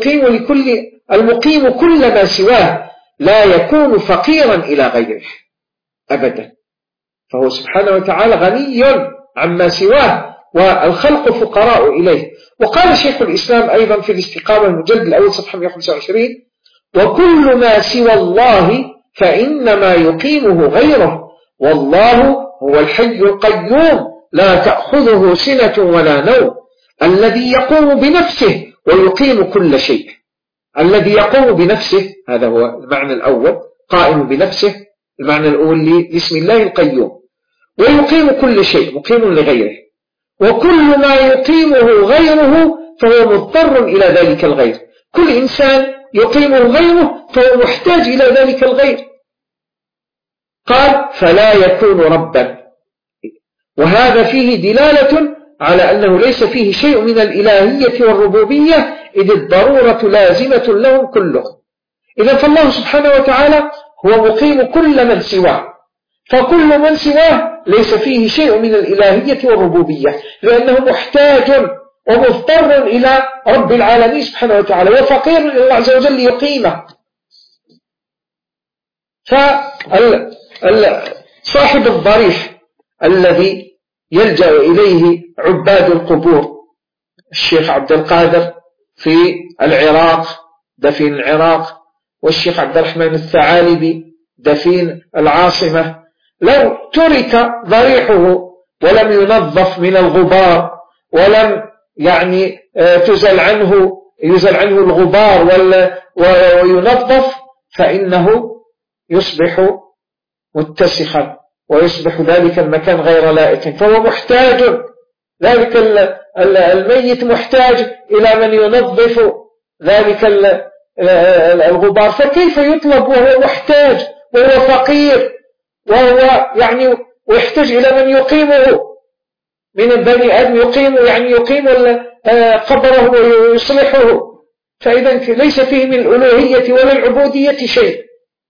المقيم كل ما سواه لا يكون فقيرا إلى غيره أبدا، فهو سبحانه وتعالى غني عما سواه والخلق فقراء إليه. وقال شيخ الإسلام أيضا في الاستقامة المجلد الأول صفحة 125: وكل ما سوى الله فإنما يقيمه غيره، والله هو الحي القيوم لا تأخذه سنة ولا نوم، الذي يقوم بنفسه ويقيم كل شيء. الذي يقوم بنفسه هذا هو المعنى الأول، قائم بنفسه المعنى الأول لاسم الله القيوم، ويقيم كل شيء مقيم لغيره، وكل ما يقيمه غيره فهو مضطر إلى ذلك الغير. كل إنسان يقيمه غيره فهو محتاج إلى ذلك الغير. قال: فلا يكون ربا. وهذا فيه دلالة على أنه ليس فيه شيء من الإلهية والربوبية، إذ الضرورة لازمة لهم كلهم. إذا فالله سبحانه وتعالى هو مقيم كل من سواه، فكل من سواه ليس فيه شيء من الإلهية والربوبية، لأنه محتاج ومضطر إلى رب العالمين سبحانه وتعالى، وفقير إلى الله عز وجل يقيمه. فصاحب الضريح الذي يلجأ إليه عباد القبور، الشيخ عبد القادر في العراق دفين العراق، والشيخ عبد الرحمن الثعالبي دفين العاصمة، لو ترك ضريحه ولم ينظف من الغبار، ولم يزل عنه الغبار وينظف، فإنه يصبح متسخا ويصبح ذلك المكان غير لائق، فهو محتاج، ذلك الميت محتاج إلى من ينظف ذلك الغبار، فكيف يطلب وهو محتاج وهو فقير وهو ويحتاج إلى من يقيمه من البني آدم، يقيم قبره ويصلحه. فإذا ليس فيه من الألوهية ولا العبودية شيء.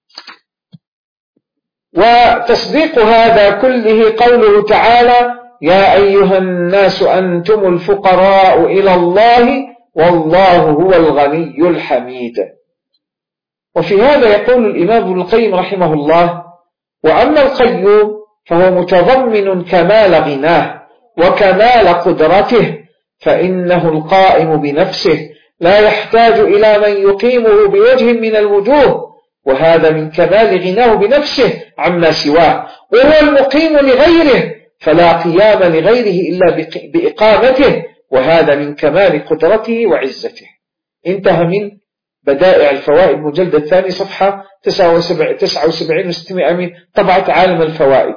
وتصديق هذا كله قوله تعالى: يا أيها الناس أنتم الفقراء إلى الله والله هو الغني الحميد. وفي هذا يقول الإمام ابن القيم رحمه الله: وأما القيوم فهو متضمن كمال غناه وكمال قدرته، فإنه القائم بنفسه لا يحتاج إلى من يقيمه بوجه من الوجوه، وهذا من كمال غناه بنفسه عما سواه، وهو المقيم لغيره، فلا قيام لغيره إلا بإقامته، وهذا من كمال قدرته وعزته. انتهى من بدائع الفوائد مجلد الثاني صفحة 79 و600 من طبعة عالم الفوائد.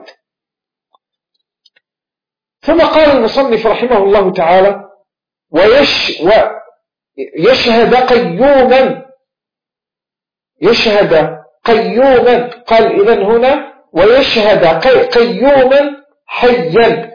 ثم قال المصنف رحمه الله تعالى: ويشهد قيوما، قال إذن هنا ويشهد قيوما حيا،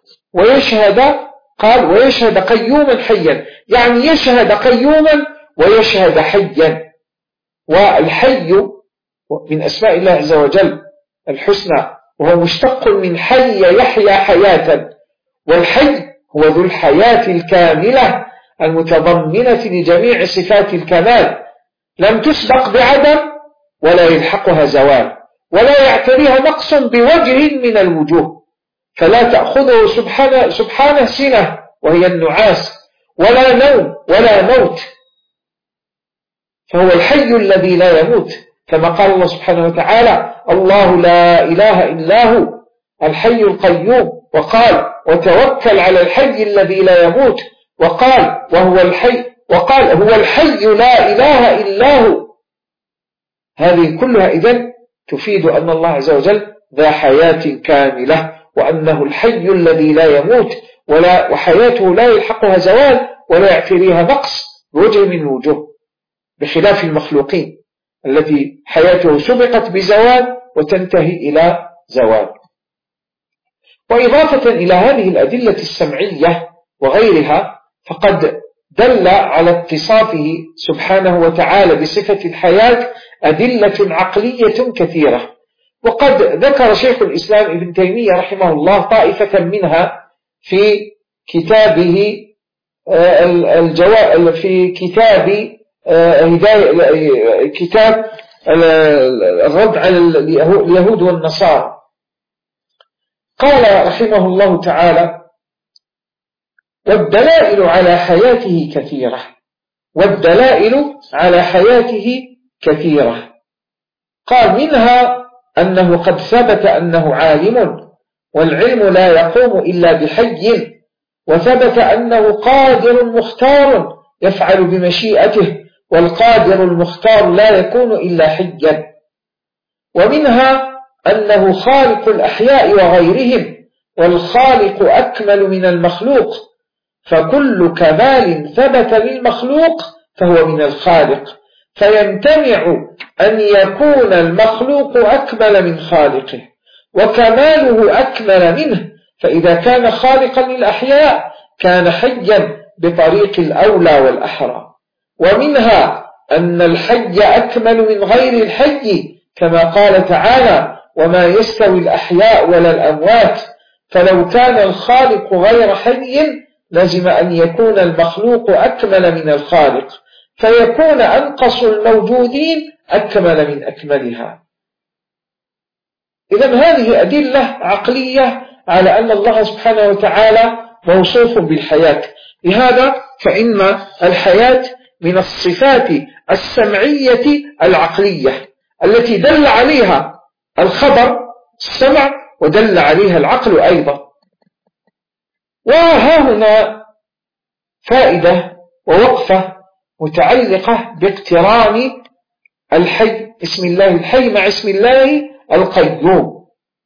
ويشهد قيوما حيا، يعني يشهد قيوما ويشهد حيا. والحي من أسماء الله عز وجل الحسنى، وهو مشتق من حي يحيى حياة، والحي هو ذو الحياة الكاملة المتضمنة لجميع صفات الكمال، لم تسبق بعدم ولا يلحقها زوال ولا يعتريها نقص بوجه من الوجوه، فلا تأخذه سبحانه سنة وهي النعاس، ولا نوم ولا موت، فهو الحي الذي لا يموت، كما قال الله سبحانه وتعالى: الله لا إله إلا هو الحي القيوم، وقال: وتوكل على الحي الذي لا يموت، وقال: هو الحي لا إله إلا هو. هذه كلها إذن تفيد أن الله عز وجل ذا حياة كاملة، وأنه الحي الذي لا يموت وحياته لا يلحقها زوال ولا يعتريها نقص بوجه من الوجوه، بخلاف المخلوقين التي حياته سبقت بزوال وتنتهي إلى زوال. وإضافة إلى هذه الأدلة السمعية وغيرها، فقد دل على اتصافه سبحانه وتعالى بصفة الحياة أدلة عقلية كثيرة، وقد ذكر شيخ الإسلام ابن تيمية رحمه الله طائفة منها في كتابه في كتاب الرد على اليهود والنصارى. قال رحمه الله تعالى: والدلائل على حياته كثيرة، والدلائل على حياته كثيرة. قال: منها أنه قد ثبت أنه عالم، والعلم لا يقوم إلا بحي، وثبت أنه قادر مختار يفعل بمشيئته، والقادر المختار لا يكون إلا حيا. ومنها أنه خالق الأحياء وغيرهم، والخالق أكمل من المخلوق، فكل كمال ثبت للمخلوق فهو من الخالق، فيمتنع أن يكون المخلوق أكمل من خالقه، وكماله أكمل منه، فإذا كان خالقا للأحياء كان حيا بطريق الأولى والأحرى. ومنها أن الحي أكمل من غير الحي، كما قال تعالى: وما يستوي الأحياء ولا الأموات، فلو كان الخالق غير حي لازم أن يكون المخلوق أكمل من الخالق، فيكون أنقص الموجودين أكمل من أكملها. إذن هذه أدلة عقلية على أن الله سبحانه وتعالى موصوف بالحياة. لهذا فإن الحياة من الصفات السمعية العقلية التي دل عليها الخبر السمع ودل عليها العقل أيضا. وها هنا فائدة ووقفة متعلقة باقتران الحي، اسم الله الحي مع اسم الله القيوم.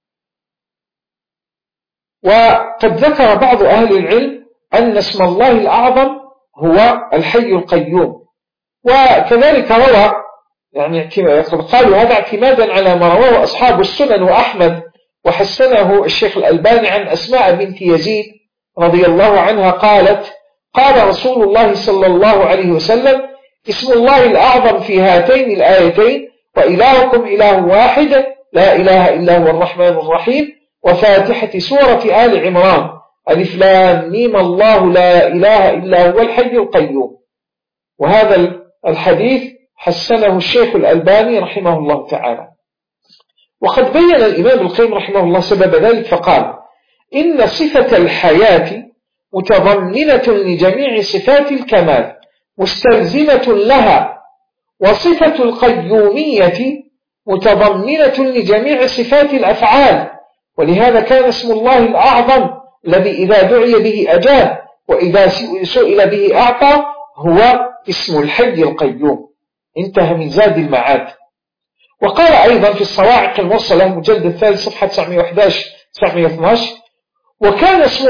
وقد ذكر بعض أهل العلم أن اسم الله الأعظم هو الحي القيوم، وكذلك روى قالوا هذا اعتمادا على ما رواه أصحاب السنن وأحمد، وحسنه الشيخ الألباني عن أسماء بنت يزيد رضي الله عنها قالت: قال رسول الله صلى الله عليه وسلم: اسم الله الأعظم في هاتين الآيتين: وإلهكم إله واحد لا إله إلا هو الرحمن الرحيم، وفاتحة سورة آل عمران: ألف لام ميم الله لا إله إلا هو الحي القيوم. وهذا الحديث حسنه الشيخ الألباني رحمه الله تعالى. وقد بين الإمام القيم رحمه الله سبب ذلك فقال: إن صفة الحياة متضمنة لجميع صفات الكمال مستلزمة لها، وصفة القيومية متضمنة لجميع صفات الأفعال، ولهذا كان اسم الله الأعظم الذي إذا دعي به أجاب وإذا سئل به أعطى هو اسم الحي القيوم. انتهى من زاد المعاد. وقال أيضا في الصواعق الموصلة المجلد الثالث صفحة 911-912: وكان اسم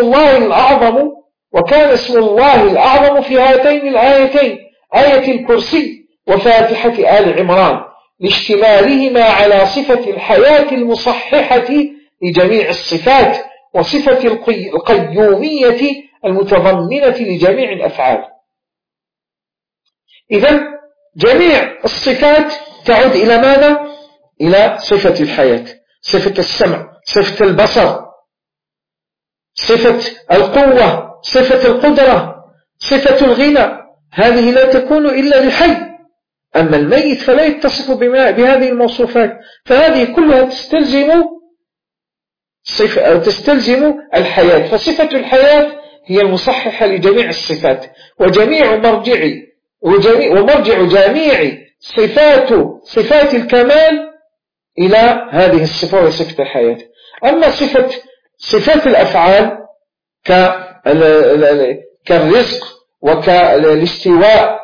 الله الأعظم في هاتين الآيتين، آية الكرسي وفاتحة آل عمران، لاشتمالهما على صفة الحياة المصححة لجميع الصفات، وصفة القيومية المتضمنة لجميع الأفعال. إذن جميع الصفات تعود إلى ماذا؟ إلى صفة الحياة، صفة السمع، صفة البصر، صفة القوة، صفة القدرة، صفة الغنى، هذه لا تكون إلا للحي. أما الميت فلا يتصف بهذه الموصوفات، فهذه كلها تستلزم الحياة. فصفة الحياة هي المصححة لجميع الصفات، ومرجع جميع صفات الكمال إلى هذه الصفة وصفة الحياة. أما صفات الأفعال كالرزق وكالاستواء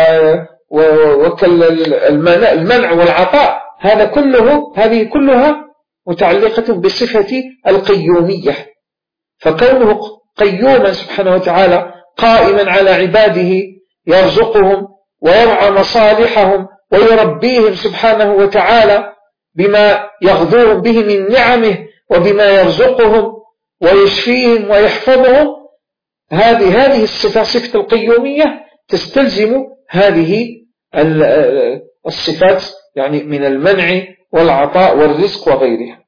وكالمنع والعطاء، هذه كلها متعلقة بصفة القيومية. فكونه قيوما سبحانه وتعالى قائما على عباده يرزقهم ويرعى مصالحهم ويربيهم سبحانه وتعالى بما يغذوهم به من نعمه وبما يرزقهم ويشفيهم ويحفظهم، هذه الصفة، صفة القيومية، تستلزم هذه الصفات يعني من المنع والعطاء والرزق وغيرها.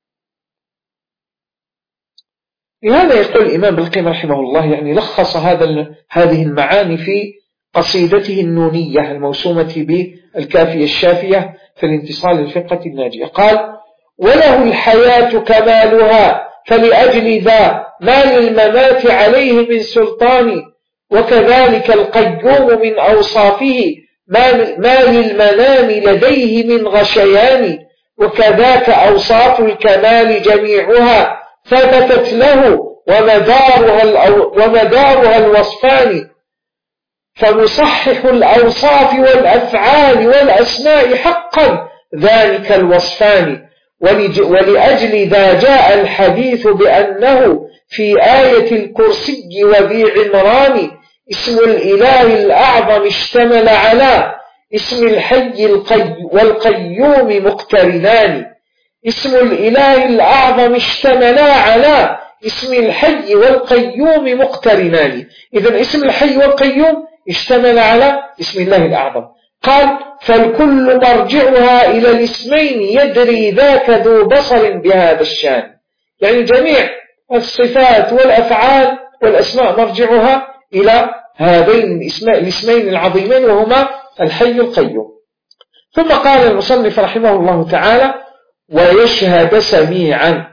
لهذا يقول الإمام ابن القيم رحمه الله، يعني لخص هذه المعاني في قصيدته النونية الموسومة بالكافية الشافية في الانتصال للفرقة الناجية. قال: وله الحياة كمالها، فلأجل ذا ما للممات عليه من سلطان، وكذلك القيوم من أوصافه ما للمنام لديه من غشيان، وكذاك أوصاف الكمال جميعها ثبتت له ومدارها الوصفان، فمصحح الأوصاف والأفعال والأسماء حقا ذلك الوصفان. ولأجل ذا جاء الحديث بأنه في آية الكرسي وذي عمران اسم الإله الأعظم اشتمل على اسم الحي والقيوم مقترنان. اسم الإله الأعظم اشتملا على اسم الحي والقيوم مقترنان. إذن اسم الحي والقيوم اشتمل على اسم الله الأعظم. قال: فالكل مرجعها إلى الاسمين يدري ذاك ذو بصر بهذا الشان. يعني جميع الصفات والأفعال والأسماء مرجعها إلى هذين الاسمين العظيمين وهما الحي القيوم. ثم قال المصنف رحمه الله تعالى: ويشهد سميعا،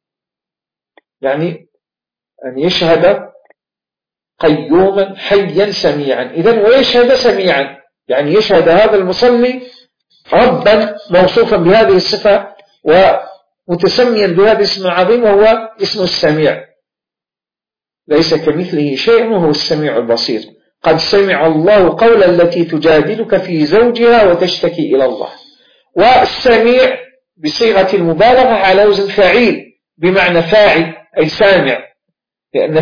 يعني أن يشهد قيوما حيا سميعا. إذن ويشهد سميعا يعني يشهد هذا المصلي ربا موصوفا بهذه الصفة ومتسميا بهذا الاسم العظيم وهو اسم السميع، ليس كمثله شيء وهو السميع البصير. قد سمع الله قول التي تجادلك في زوجها وتشتكي إلى الله. والسميع بصيغة المبالغة على وزن فاعل بمعنى فاعل أي سامع، لأن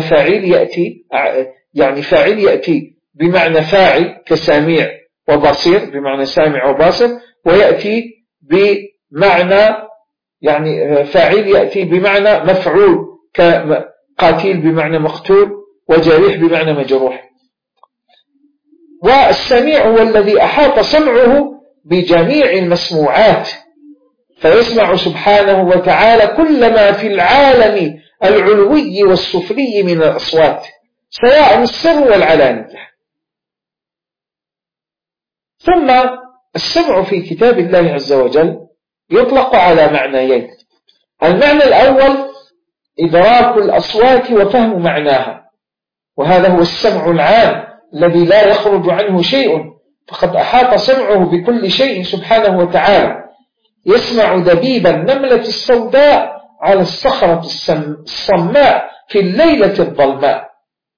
فاعل يأتي بمعنى فاعل كسامع وبصير بمعنى سامع وبصر، ويأتي بمعنى يعني فاعل يأتي بمعنى مفعول كقاتل بمعنى مقتول وجريح بمعنى مجروح. والسميع هو الذي أحاط سمعه بجميع المسموعات، فيسمع سبحانه وتعالى كل ما في العالم العلوي والسفلي من الأصوات سواء السر والعلانية. ثم السمع في كتاب الله عز وجل يطلق على معنيين. المعنى الأول إدراك الأصوات وفهم معناها، وهذا هو السمع العام الذي لا يخرج عنه شيء، فقد أحاط سمعه بكل شيء سبحانه وتعالى. يسمع دبيب النملة السوداء على الصخرة الصماء في الليلة الظلماء،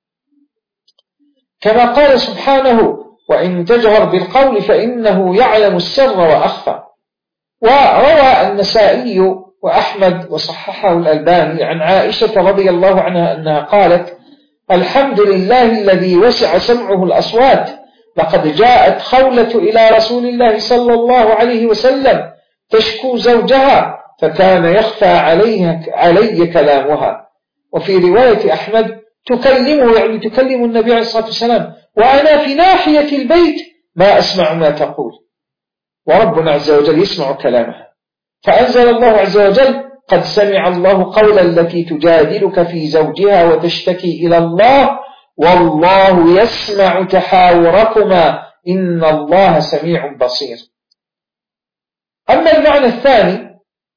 كما قال سبحانه: وإن تجهر بالقول فإنه يعلم السر وأخفى. وروى النسائي وأحمد وصححه الألباني عن عائشة رضي الله عنها أنها قالت: الحمد لله الذي وسع سمعه الأصوات، لقد جاءت خولة إلى رسول الله صلى الله عليه وسلم تشكو زوجها فكان يخفى علي كلامها. وفي رواية أحمد تكلمه يعني تكلم النبي عليه الصلاة والسلام وأنا في ناحية البيت ما أسمع ما تقول، وربنا عز وجل يسمع كلامها. فأنزل الله عز وجل قد سمع الله قولا التي تجادلك في زوجها وتشتكي إلى الله والله يسمع تحاوركما إن الله سميع بصير. أما المعنى الثاني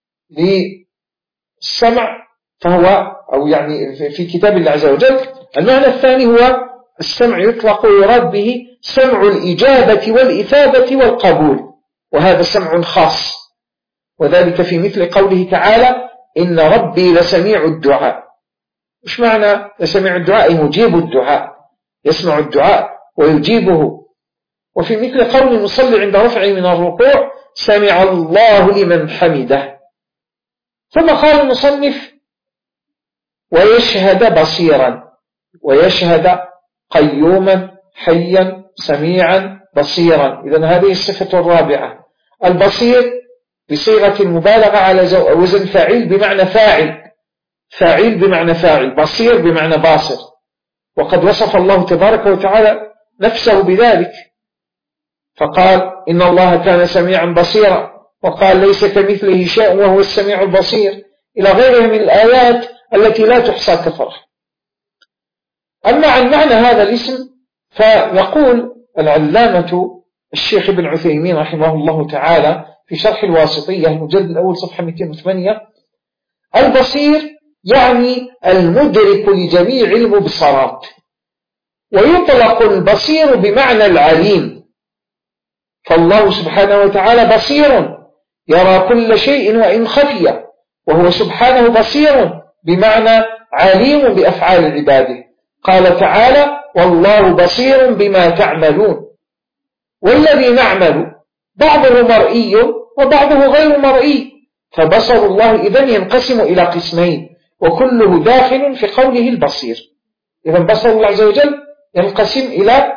للسمع فهو أو يعني في كتاب الله عز وجل المعنى الثاني هو السمع يطلق ويراد به سمع الإجابة والإثابة والقبول، وهذا سمع خاص، وذلك في مثل قوله تعالى إن ربي لسميع الدعاء. مش معنى لسميع الدعاء أي مجيب الدعاء، يسمع الدعاء ويجيبه. وفي مثل قول المصلي عند رفعه من الركوع سمع الله لمن حمده. ثم قال المصنف ويشهد بصيرا، ويشهد قيوما حيا سميعا بصيرا. إذن هذه الصفة الرابعة. البصير بصيغة المبالغة على وزن فاعل بمعنى فاعل، فاعل بمعنى فاعل، بصير بمعنى باصر. وقد وصف الله تبارك وتعالى نفسه بذلك فقال إن الله كان سميعا بصيرا، وقال ليس كمثله شيء وهو السميع البصير، إلى غيرها من الآيات التي لا تحصى كثرها. أما عن معنى هذا الاسم فيقول العلامة الشيخ ابن عثيمين رحمه الله تعالى في شرح الواسطية المجلد الأول صفحة 208 البصير يعني المدرك لجميع المبصرات، ويطلق البصير بمعنى العليم، فالله سبحانه وتعالى بصير يرى كل شيء وإن خفي، وهو سبحانه بصير بمعنى عليم بأفعال عباده. قال تعالى والله بصير بما تعملون. والذي نعمل بعضه مرئي وبعضه غير مرئي، فبصر الله إذن ينقسم إلى قسمين، وكله داخل في قوله البصير. إذن بصر الله عز وجل ينقسم إلى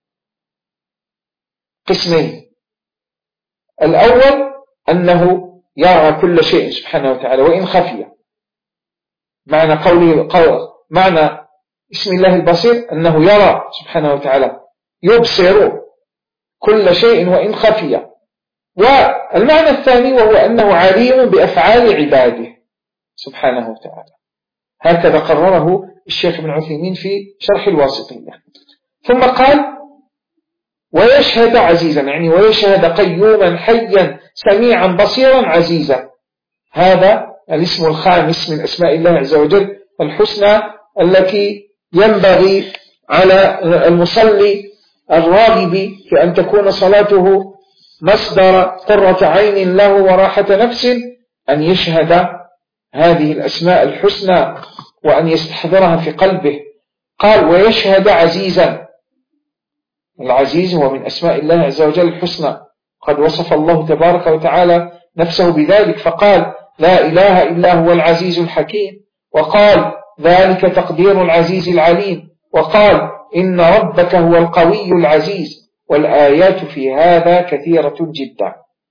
قسمين. الأول أنه يرى كل شيء سبحانه وتعالى وإن خفي، معنى معنى اسم الله البصير أنه يرى سبحانه وتعالى يبصر كل شيء وإن خفي. والمعنى الثاني وهو أنه عليم بأفعال عباده سبحانه وتعالى. هكذا قرره الشيخ ابن عثيمين في شرح الواسطية. ثم قال ويشهد عزيزا، يعني ويشهد قيوما حيا سميعا بصيرا عزيزا. هذا الاسم الخامس من أسماء الله عز وجل الحسنى التي ينبغي على المصلي الراغب في أن تكون صلاته مصدر قرة عين له وراحة نفس أن يشهد هذه الأسماء الحسنى وأن يستحضرها في قلبه. قال ويشهد عزيزا. العزيز هو من أسماء الله عز وجل الحسنى، قد وصف الله تبارك وتعالى نفسه بذلك فقال لا إله إلا هو العزيز الحكيم، وقال ذلك تقدير العزيز العليم، وقال إن ربك هو القوي العزيز. والآيات في هذا كثيرة جدا.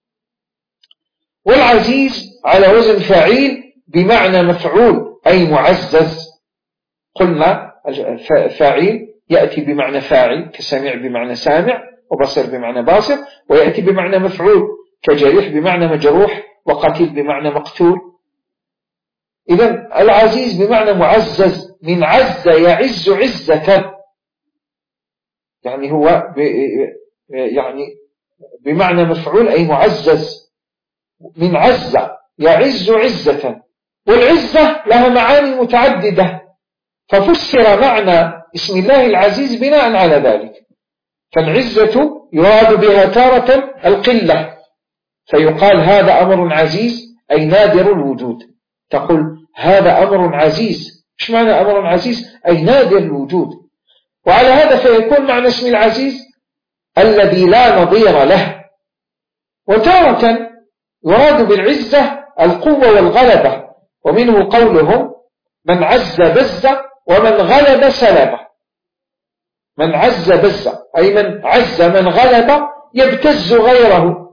والعزيز على وزن فعيل بمعنى مفعول أي معزز. قلنا فاعل يأتي بمعنى فاعل كسميع بمعنى سامع، وبصر بمعنى باصر، ويأتي بمعنى مفعول كجريح بمعنى مجروح، وقتيل بمعنى مقتول. إذن العزيز بمعنى معزز، من عز يعز عزة، يعني هو يعني بمعنى مفعول أي معزز، من عز يعز عزة. والعزة لها معاني متعددة، ففسر معنى اسم الله العزيز بناء على ذلك. فالعزة يراد بها تارة القلة، فيقال هذا أمر عزيز أي نادر الوجود. تقول هذا أمر عزيز، مش معنى أمر عزيز أي نادر الوجود. وعلى هذا فيكون معنى اسم العزيز الذي لا نظير له. وتارة يراد بالعزة القوة والغلبة، ومنه قولهم من عز بز ومن غلب سلب. من عز بز أي من عز من غلب يبتز غيره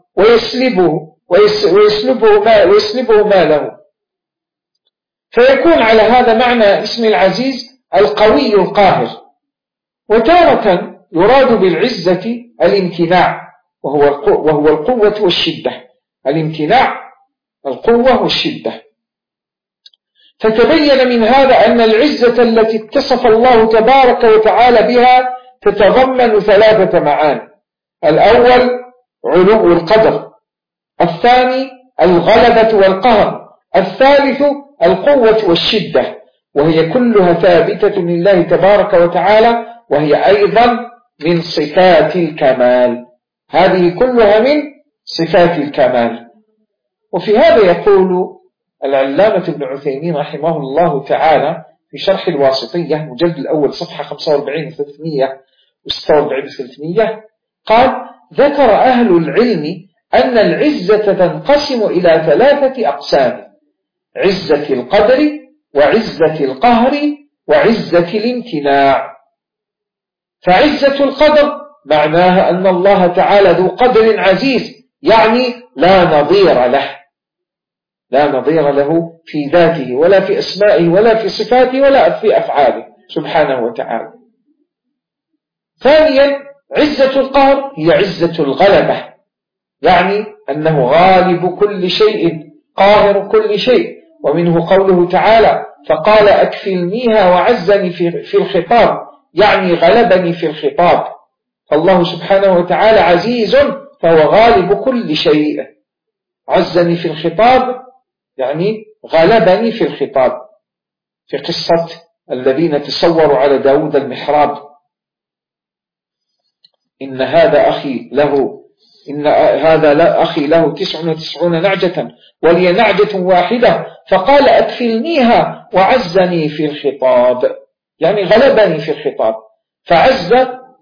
ويسلبه ماله. فيكون على هذا معنى اسم العزيز القوي القاهر. وتارة يراد بالعزة الامتناع، وهو القوة والشدة. الامتناع القوة والشدة. فتبين من هذا أن العزة التي اتصف الله تبارك وتعالى بها تتضمن 3 معاني: الأول علو القدر، الثاني الغلبة والقهر، الثالث القوة والشدة، وهي كلها ثابتة لله تبارك وتعالى، وهي أيضا من صفات الكمال. هذه كلها من صفات الكمال. وفي هذا يقول العلامة ابن عثيمين رحمه الله تعالى في شرح الواسطية مجلد الأول صفحة 45 346 300 قال: ذكر أهل العلم أن العزة تنقسم إلى 3 أقسام: عزة القدر، وعزة القهر، وعزة الامتناع. فعزة القدر معناها أن الله تعالى ذو قدر عزيز، يعني لا نظير له، لا نظير له في ذاته ولا في أسمائه ولا في صفاته ولا في أفعاله سبحانه وتعالى. ثانيا عزة القهر هي عزة الغلبة، يعني أنه غالب كل شيء قاهر كل شيء، ومنه قوله تعالى: فقال أكفلنيها وعزني في الخطاب، يعني غلبني في الخطاب. فالله سبحانه وتعالى عزيز فهو غالب كل شيء. عزني في الخطاب يعني غلبني في الخطاب، في قصة الذين تصوروا على داود المحراب: إن هذا أخي له 99 نعجة ولي نعجة واحدة فقال أكفلنيها وعزني في الخطاب، يعني غلبني في الخطاب. فعز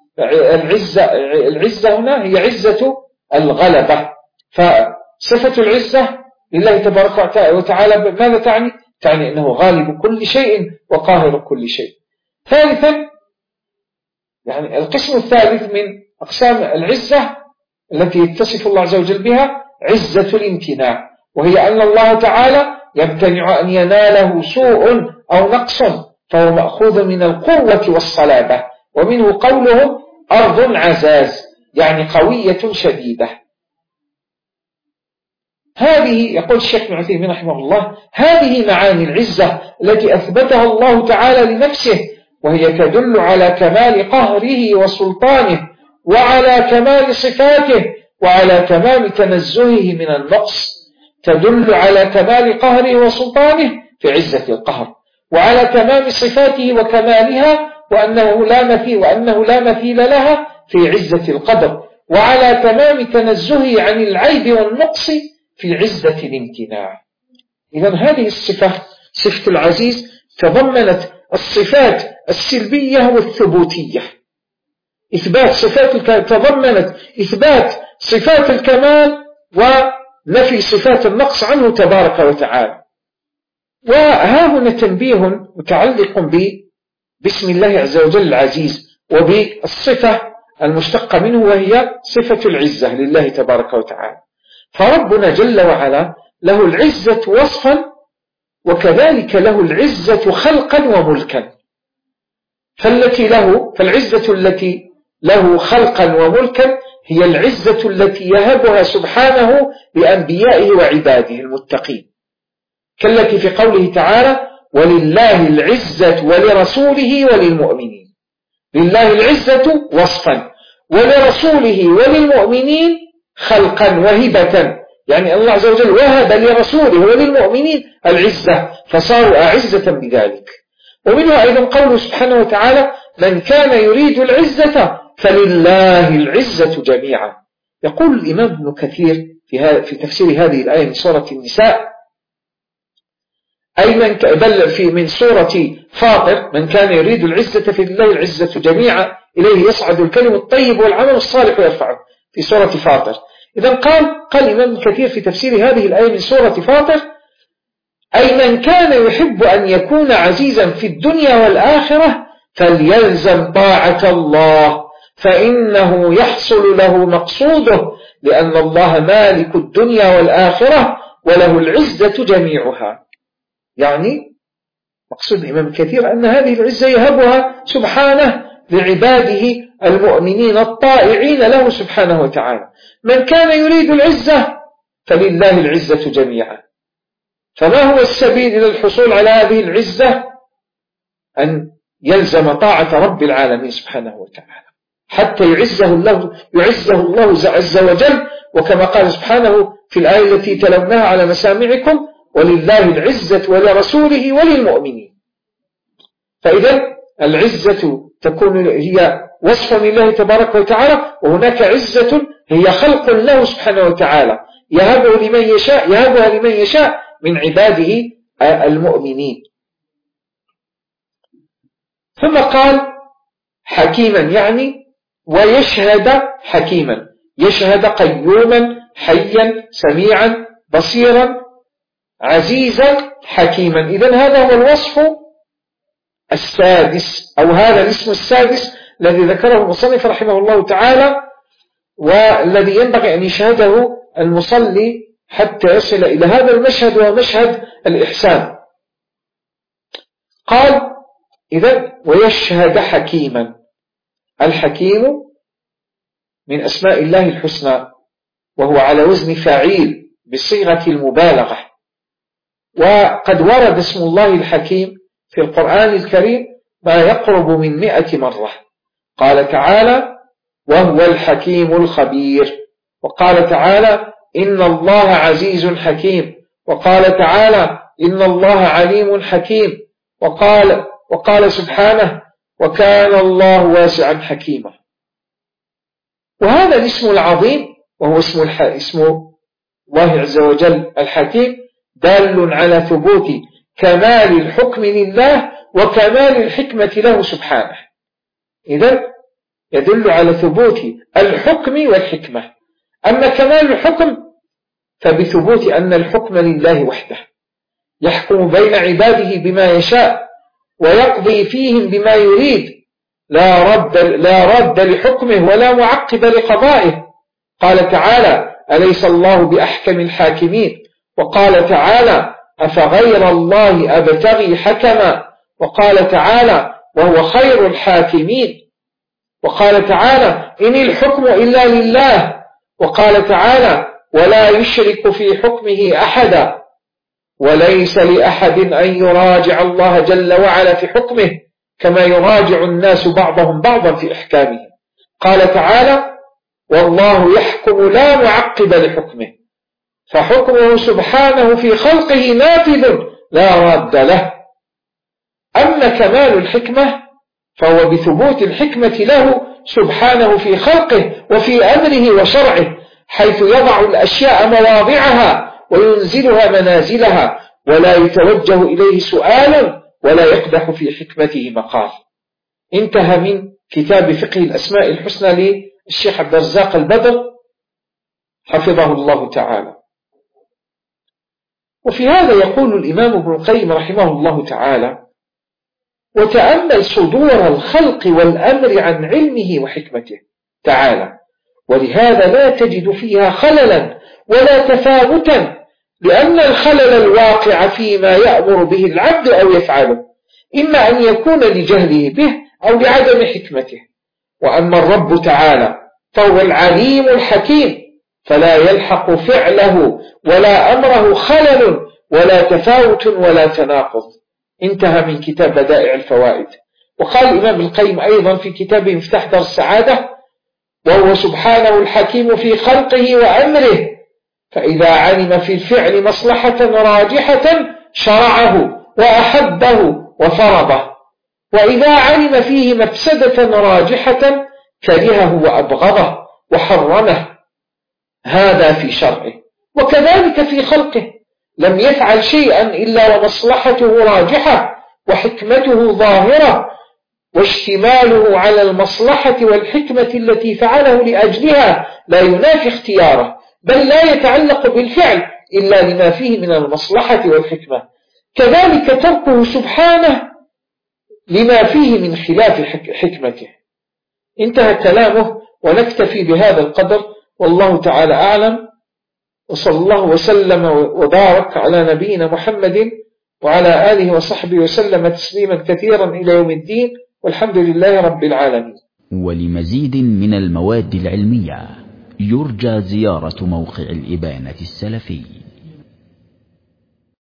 العزة هنا هي عزة الغلبة. فصفة العزة لله تبارك وتعالى ماذا تعني؟ تعني أنه غالب كل شيء وقاهر كل شيء. ثالثا، يعني القسم الثالث من أقسام العزة التي يتصف الله عز وجل بها عزة الامتناع، وهي أن الله تعالى يمتنع أن يناله سوء أو نقص، فهو مأخوذ من القوة والصلابة، ومنه قوله أرض عزاز، يعني قوية شديدة. هذه يقول الشيخ ابن عثيمين رحمه الله: هذه معاني العزة التي أثبتها الله تعالى لنفسه، وهي تدل على كمال قهره وسلطانه، وعلى كمال صفاته، وعلى تمام تنزهه من النقص. تدل على كمال قهره وسلطانه في عزة القهر، وعلى تمام صفاته وكمالها وأنه لا مثيل لها في عزة القدر، وعلى تمام تنزهه عن العيب والنقص في عزة الامتناع. إذن هذه الصفة، صفة العزيز، تضمنت الصفات السلبية والثبوتية. تضمنت إثبات صفات الكمال ونفي صفات النقص عنه تبارك وتعالى. وها هنا تنبيه متعلق باسم الله عز وجل العزيز، وبالصفة المشتقة منه وهي صفة العزة لله تبارك وتعالى. فربنا جل وعلا له العزة وصفا، وكذلك له العزة خلقا وملكا. فالعزة التي له خلقا وملكا هي العزة التي يهبها سبحانه لأنبيائه وعباده المتقين، كالتي في قوله تعالى: ولله العزة ولرسوله وللمؤمنين. لله العزة وصفا، ولرسوله وللمؤمنين خلقا وهبة، يعني الله عز وجل وهب لرسوله وللمؤمنين العزة فصاروا أعزة بذلك. ومنها أيضا قوله سبحانه وتعالى: من كان يريد العزة فلله العزة جميعا. يقول الإمام ابن كثير في تفسير هذه الآية من سورة النساء، أي من سورة فاطر: من كان يريد العزة فلله العزة جميعا إليه يصعد الكلم الطيب والعمل الصالح يرفعه، في سورة فاطر. إذن قال الإمام ابن كثير في تفسير هذه الآية من سورة فاطر: أي من كان يحب أن يكون عزيزا في الدنيا والآخرة فليلزم طاعة الله، فإنه يحصل له مقصوده، لأن الله مالك الدنيا والآخرة وله العزة جميعها. يعني مقصود الإمام كثير أن هذه العزة يهبها سبحانه لعباده المؤمنين الطائعين له سبحانه وتعالى. من كان يريد العزة فلله العزة جميعا. فما هو السبيل إلى الحصول على هذه العزة؟ أن يلزم طاعة رب العالمين سبحانه وتعالى حتى يعزه الله عز وجل، وكما قال سبحانه في الآية التي تلوناها على مسامعكم: ولله العزة ولرسوله وللمؤمنين. فإذا العزة تكون هي وصف لله تبارك وتعالى، وهناك عزة هي خلق له سبحانه وتعالى يهبها لمن يشاء من عباده المؤمنين. ثم قال حكيما، يعني ويشهد حكيما، يشهد قيوما حيا سميعا بصيرا عزيزا حكيما. إذن هذا هو الوصف السادس، أو هذا الاسم السادس الذي ذكره المصنف رحمه الله تعالى، والذي ينبغي أن يشهده المصلي حتى يصل إلى هذا المشهد، ومشهد الإحسان. قال إذن ويشهد حكيما. الحكيم من أسماء الله الحسنى، وهو على وزن فاعيل بصيغة المبالغة، وقد ورد اسم الله الحكيم في القرآن الكريم ما يقرب من 100 مرة. قال تعالى: وهو الحكيم الخبير. وقال تعالى: إن الله عزيز حكيم. وقال تعالى: إن الله عليم حكيم. وقال سبحانه: وكان الله واسعا حكيما. وهذا الاسم العظيم، وهو اسم الله عز وجل الحكيم، دال على ثبوت كمال الحكم لله وكمال الحكمة له سبحانه. إذن يدل على ثبوت الحكم والحكمة. أما كمال الحكم فبثبوت أن الحكم لله وحده، يحكم بين عباده بما يشاء ويقضي فيهم بما يريد، لا رد لحكمه ولا معقب لقضائه. قال تعالى: أليس الله بأحكم الحاكمين. وقال تعالى: أفغير الله أبتغي حكما. وقال تعالى: وهو خير الحاكمين. وقال تعالى: إن الحكم إلا لله. وقال تعالى: ولا يشرك في حكمه أحدا. وليس لأحد أن يراجع الله جل وعلا في حكمه كما يراجع الناس بعضهم بعضا في إحكامه. قال تعالى: والله يحكم لا معقب لحكمه. فحكمه سبحانه في خلقه نافذ لا راد له. أما كمال الحكمة فهو بثبوت الحكمة له سبحانه في خلقه وفي أمره وشرعه، حيث يضع الأشياء مواضعها وينزلها منازلها، ولا يتوجه إليه سؤال ولا يقدح في حكمته مقال. انتهى من كتاب فقه الأسماء الحسنى للشيخ عبد الرزاق البدر حفظه الله تعالى. وفي هذا يقول الإمام ابن القيم رحمه الله تعالى: وتأمل صدور الخلق والأمر عن علمه وحكمته تعالى، ولهذا لا تجد فيها خللا ولا تفاوتا، لأن الخلل الواقع فيما يأمر به العبد أو يفعله إما أن يكون لجهله به أو لعدم حكمته. وأما الرب تعالى فهو العليم الحكيم، فلا يلحق فعله ولا أمره خلل ولا تفاوت ولا تناقض. انتهى من كتاب بدائع الفوائد. وقال الإمام القيم أيضا في كتابه مفتاح دار السعادة: وهو سبحانه الحكيم في خلقه وأمره، فإذا علم في الفعل مصلحة راجحة شرعه وأحبه وفرضه، وإذا علم فيه مفسدة راجحة كرهه وأبغضه وحرمه. هذا في شرعه. وكذلك في خلقه، لم يفعل شيئا إلا ومصلحته راجحة وحكمته ظاهرة، واشتماله على المصلحة والحكمة التي فعله لأجلها لا ينافي اختياره، بل لا يتعلق بالفعل إلا لما فيه من المصلحة والحكمة. كذلك تركه سبحانه لما فيه من خلاف حكمته. انتهى كلامه، ونكتفي بهذا القدر، والله تعالى أعلم، وصلى الله وسلم وبارك على نبينا محمد وعلى آله وصحبه وسلم تسليما كثيرا إلى يوم الدين، والحمد لله رب العالمين. ولمزيد من المواد العلمية يرجى زيارة موقع الإبانة السلفي.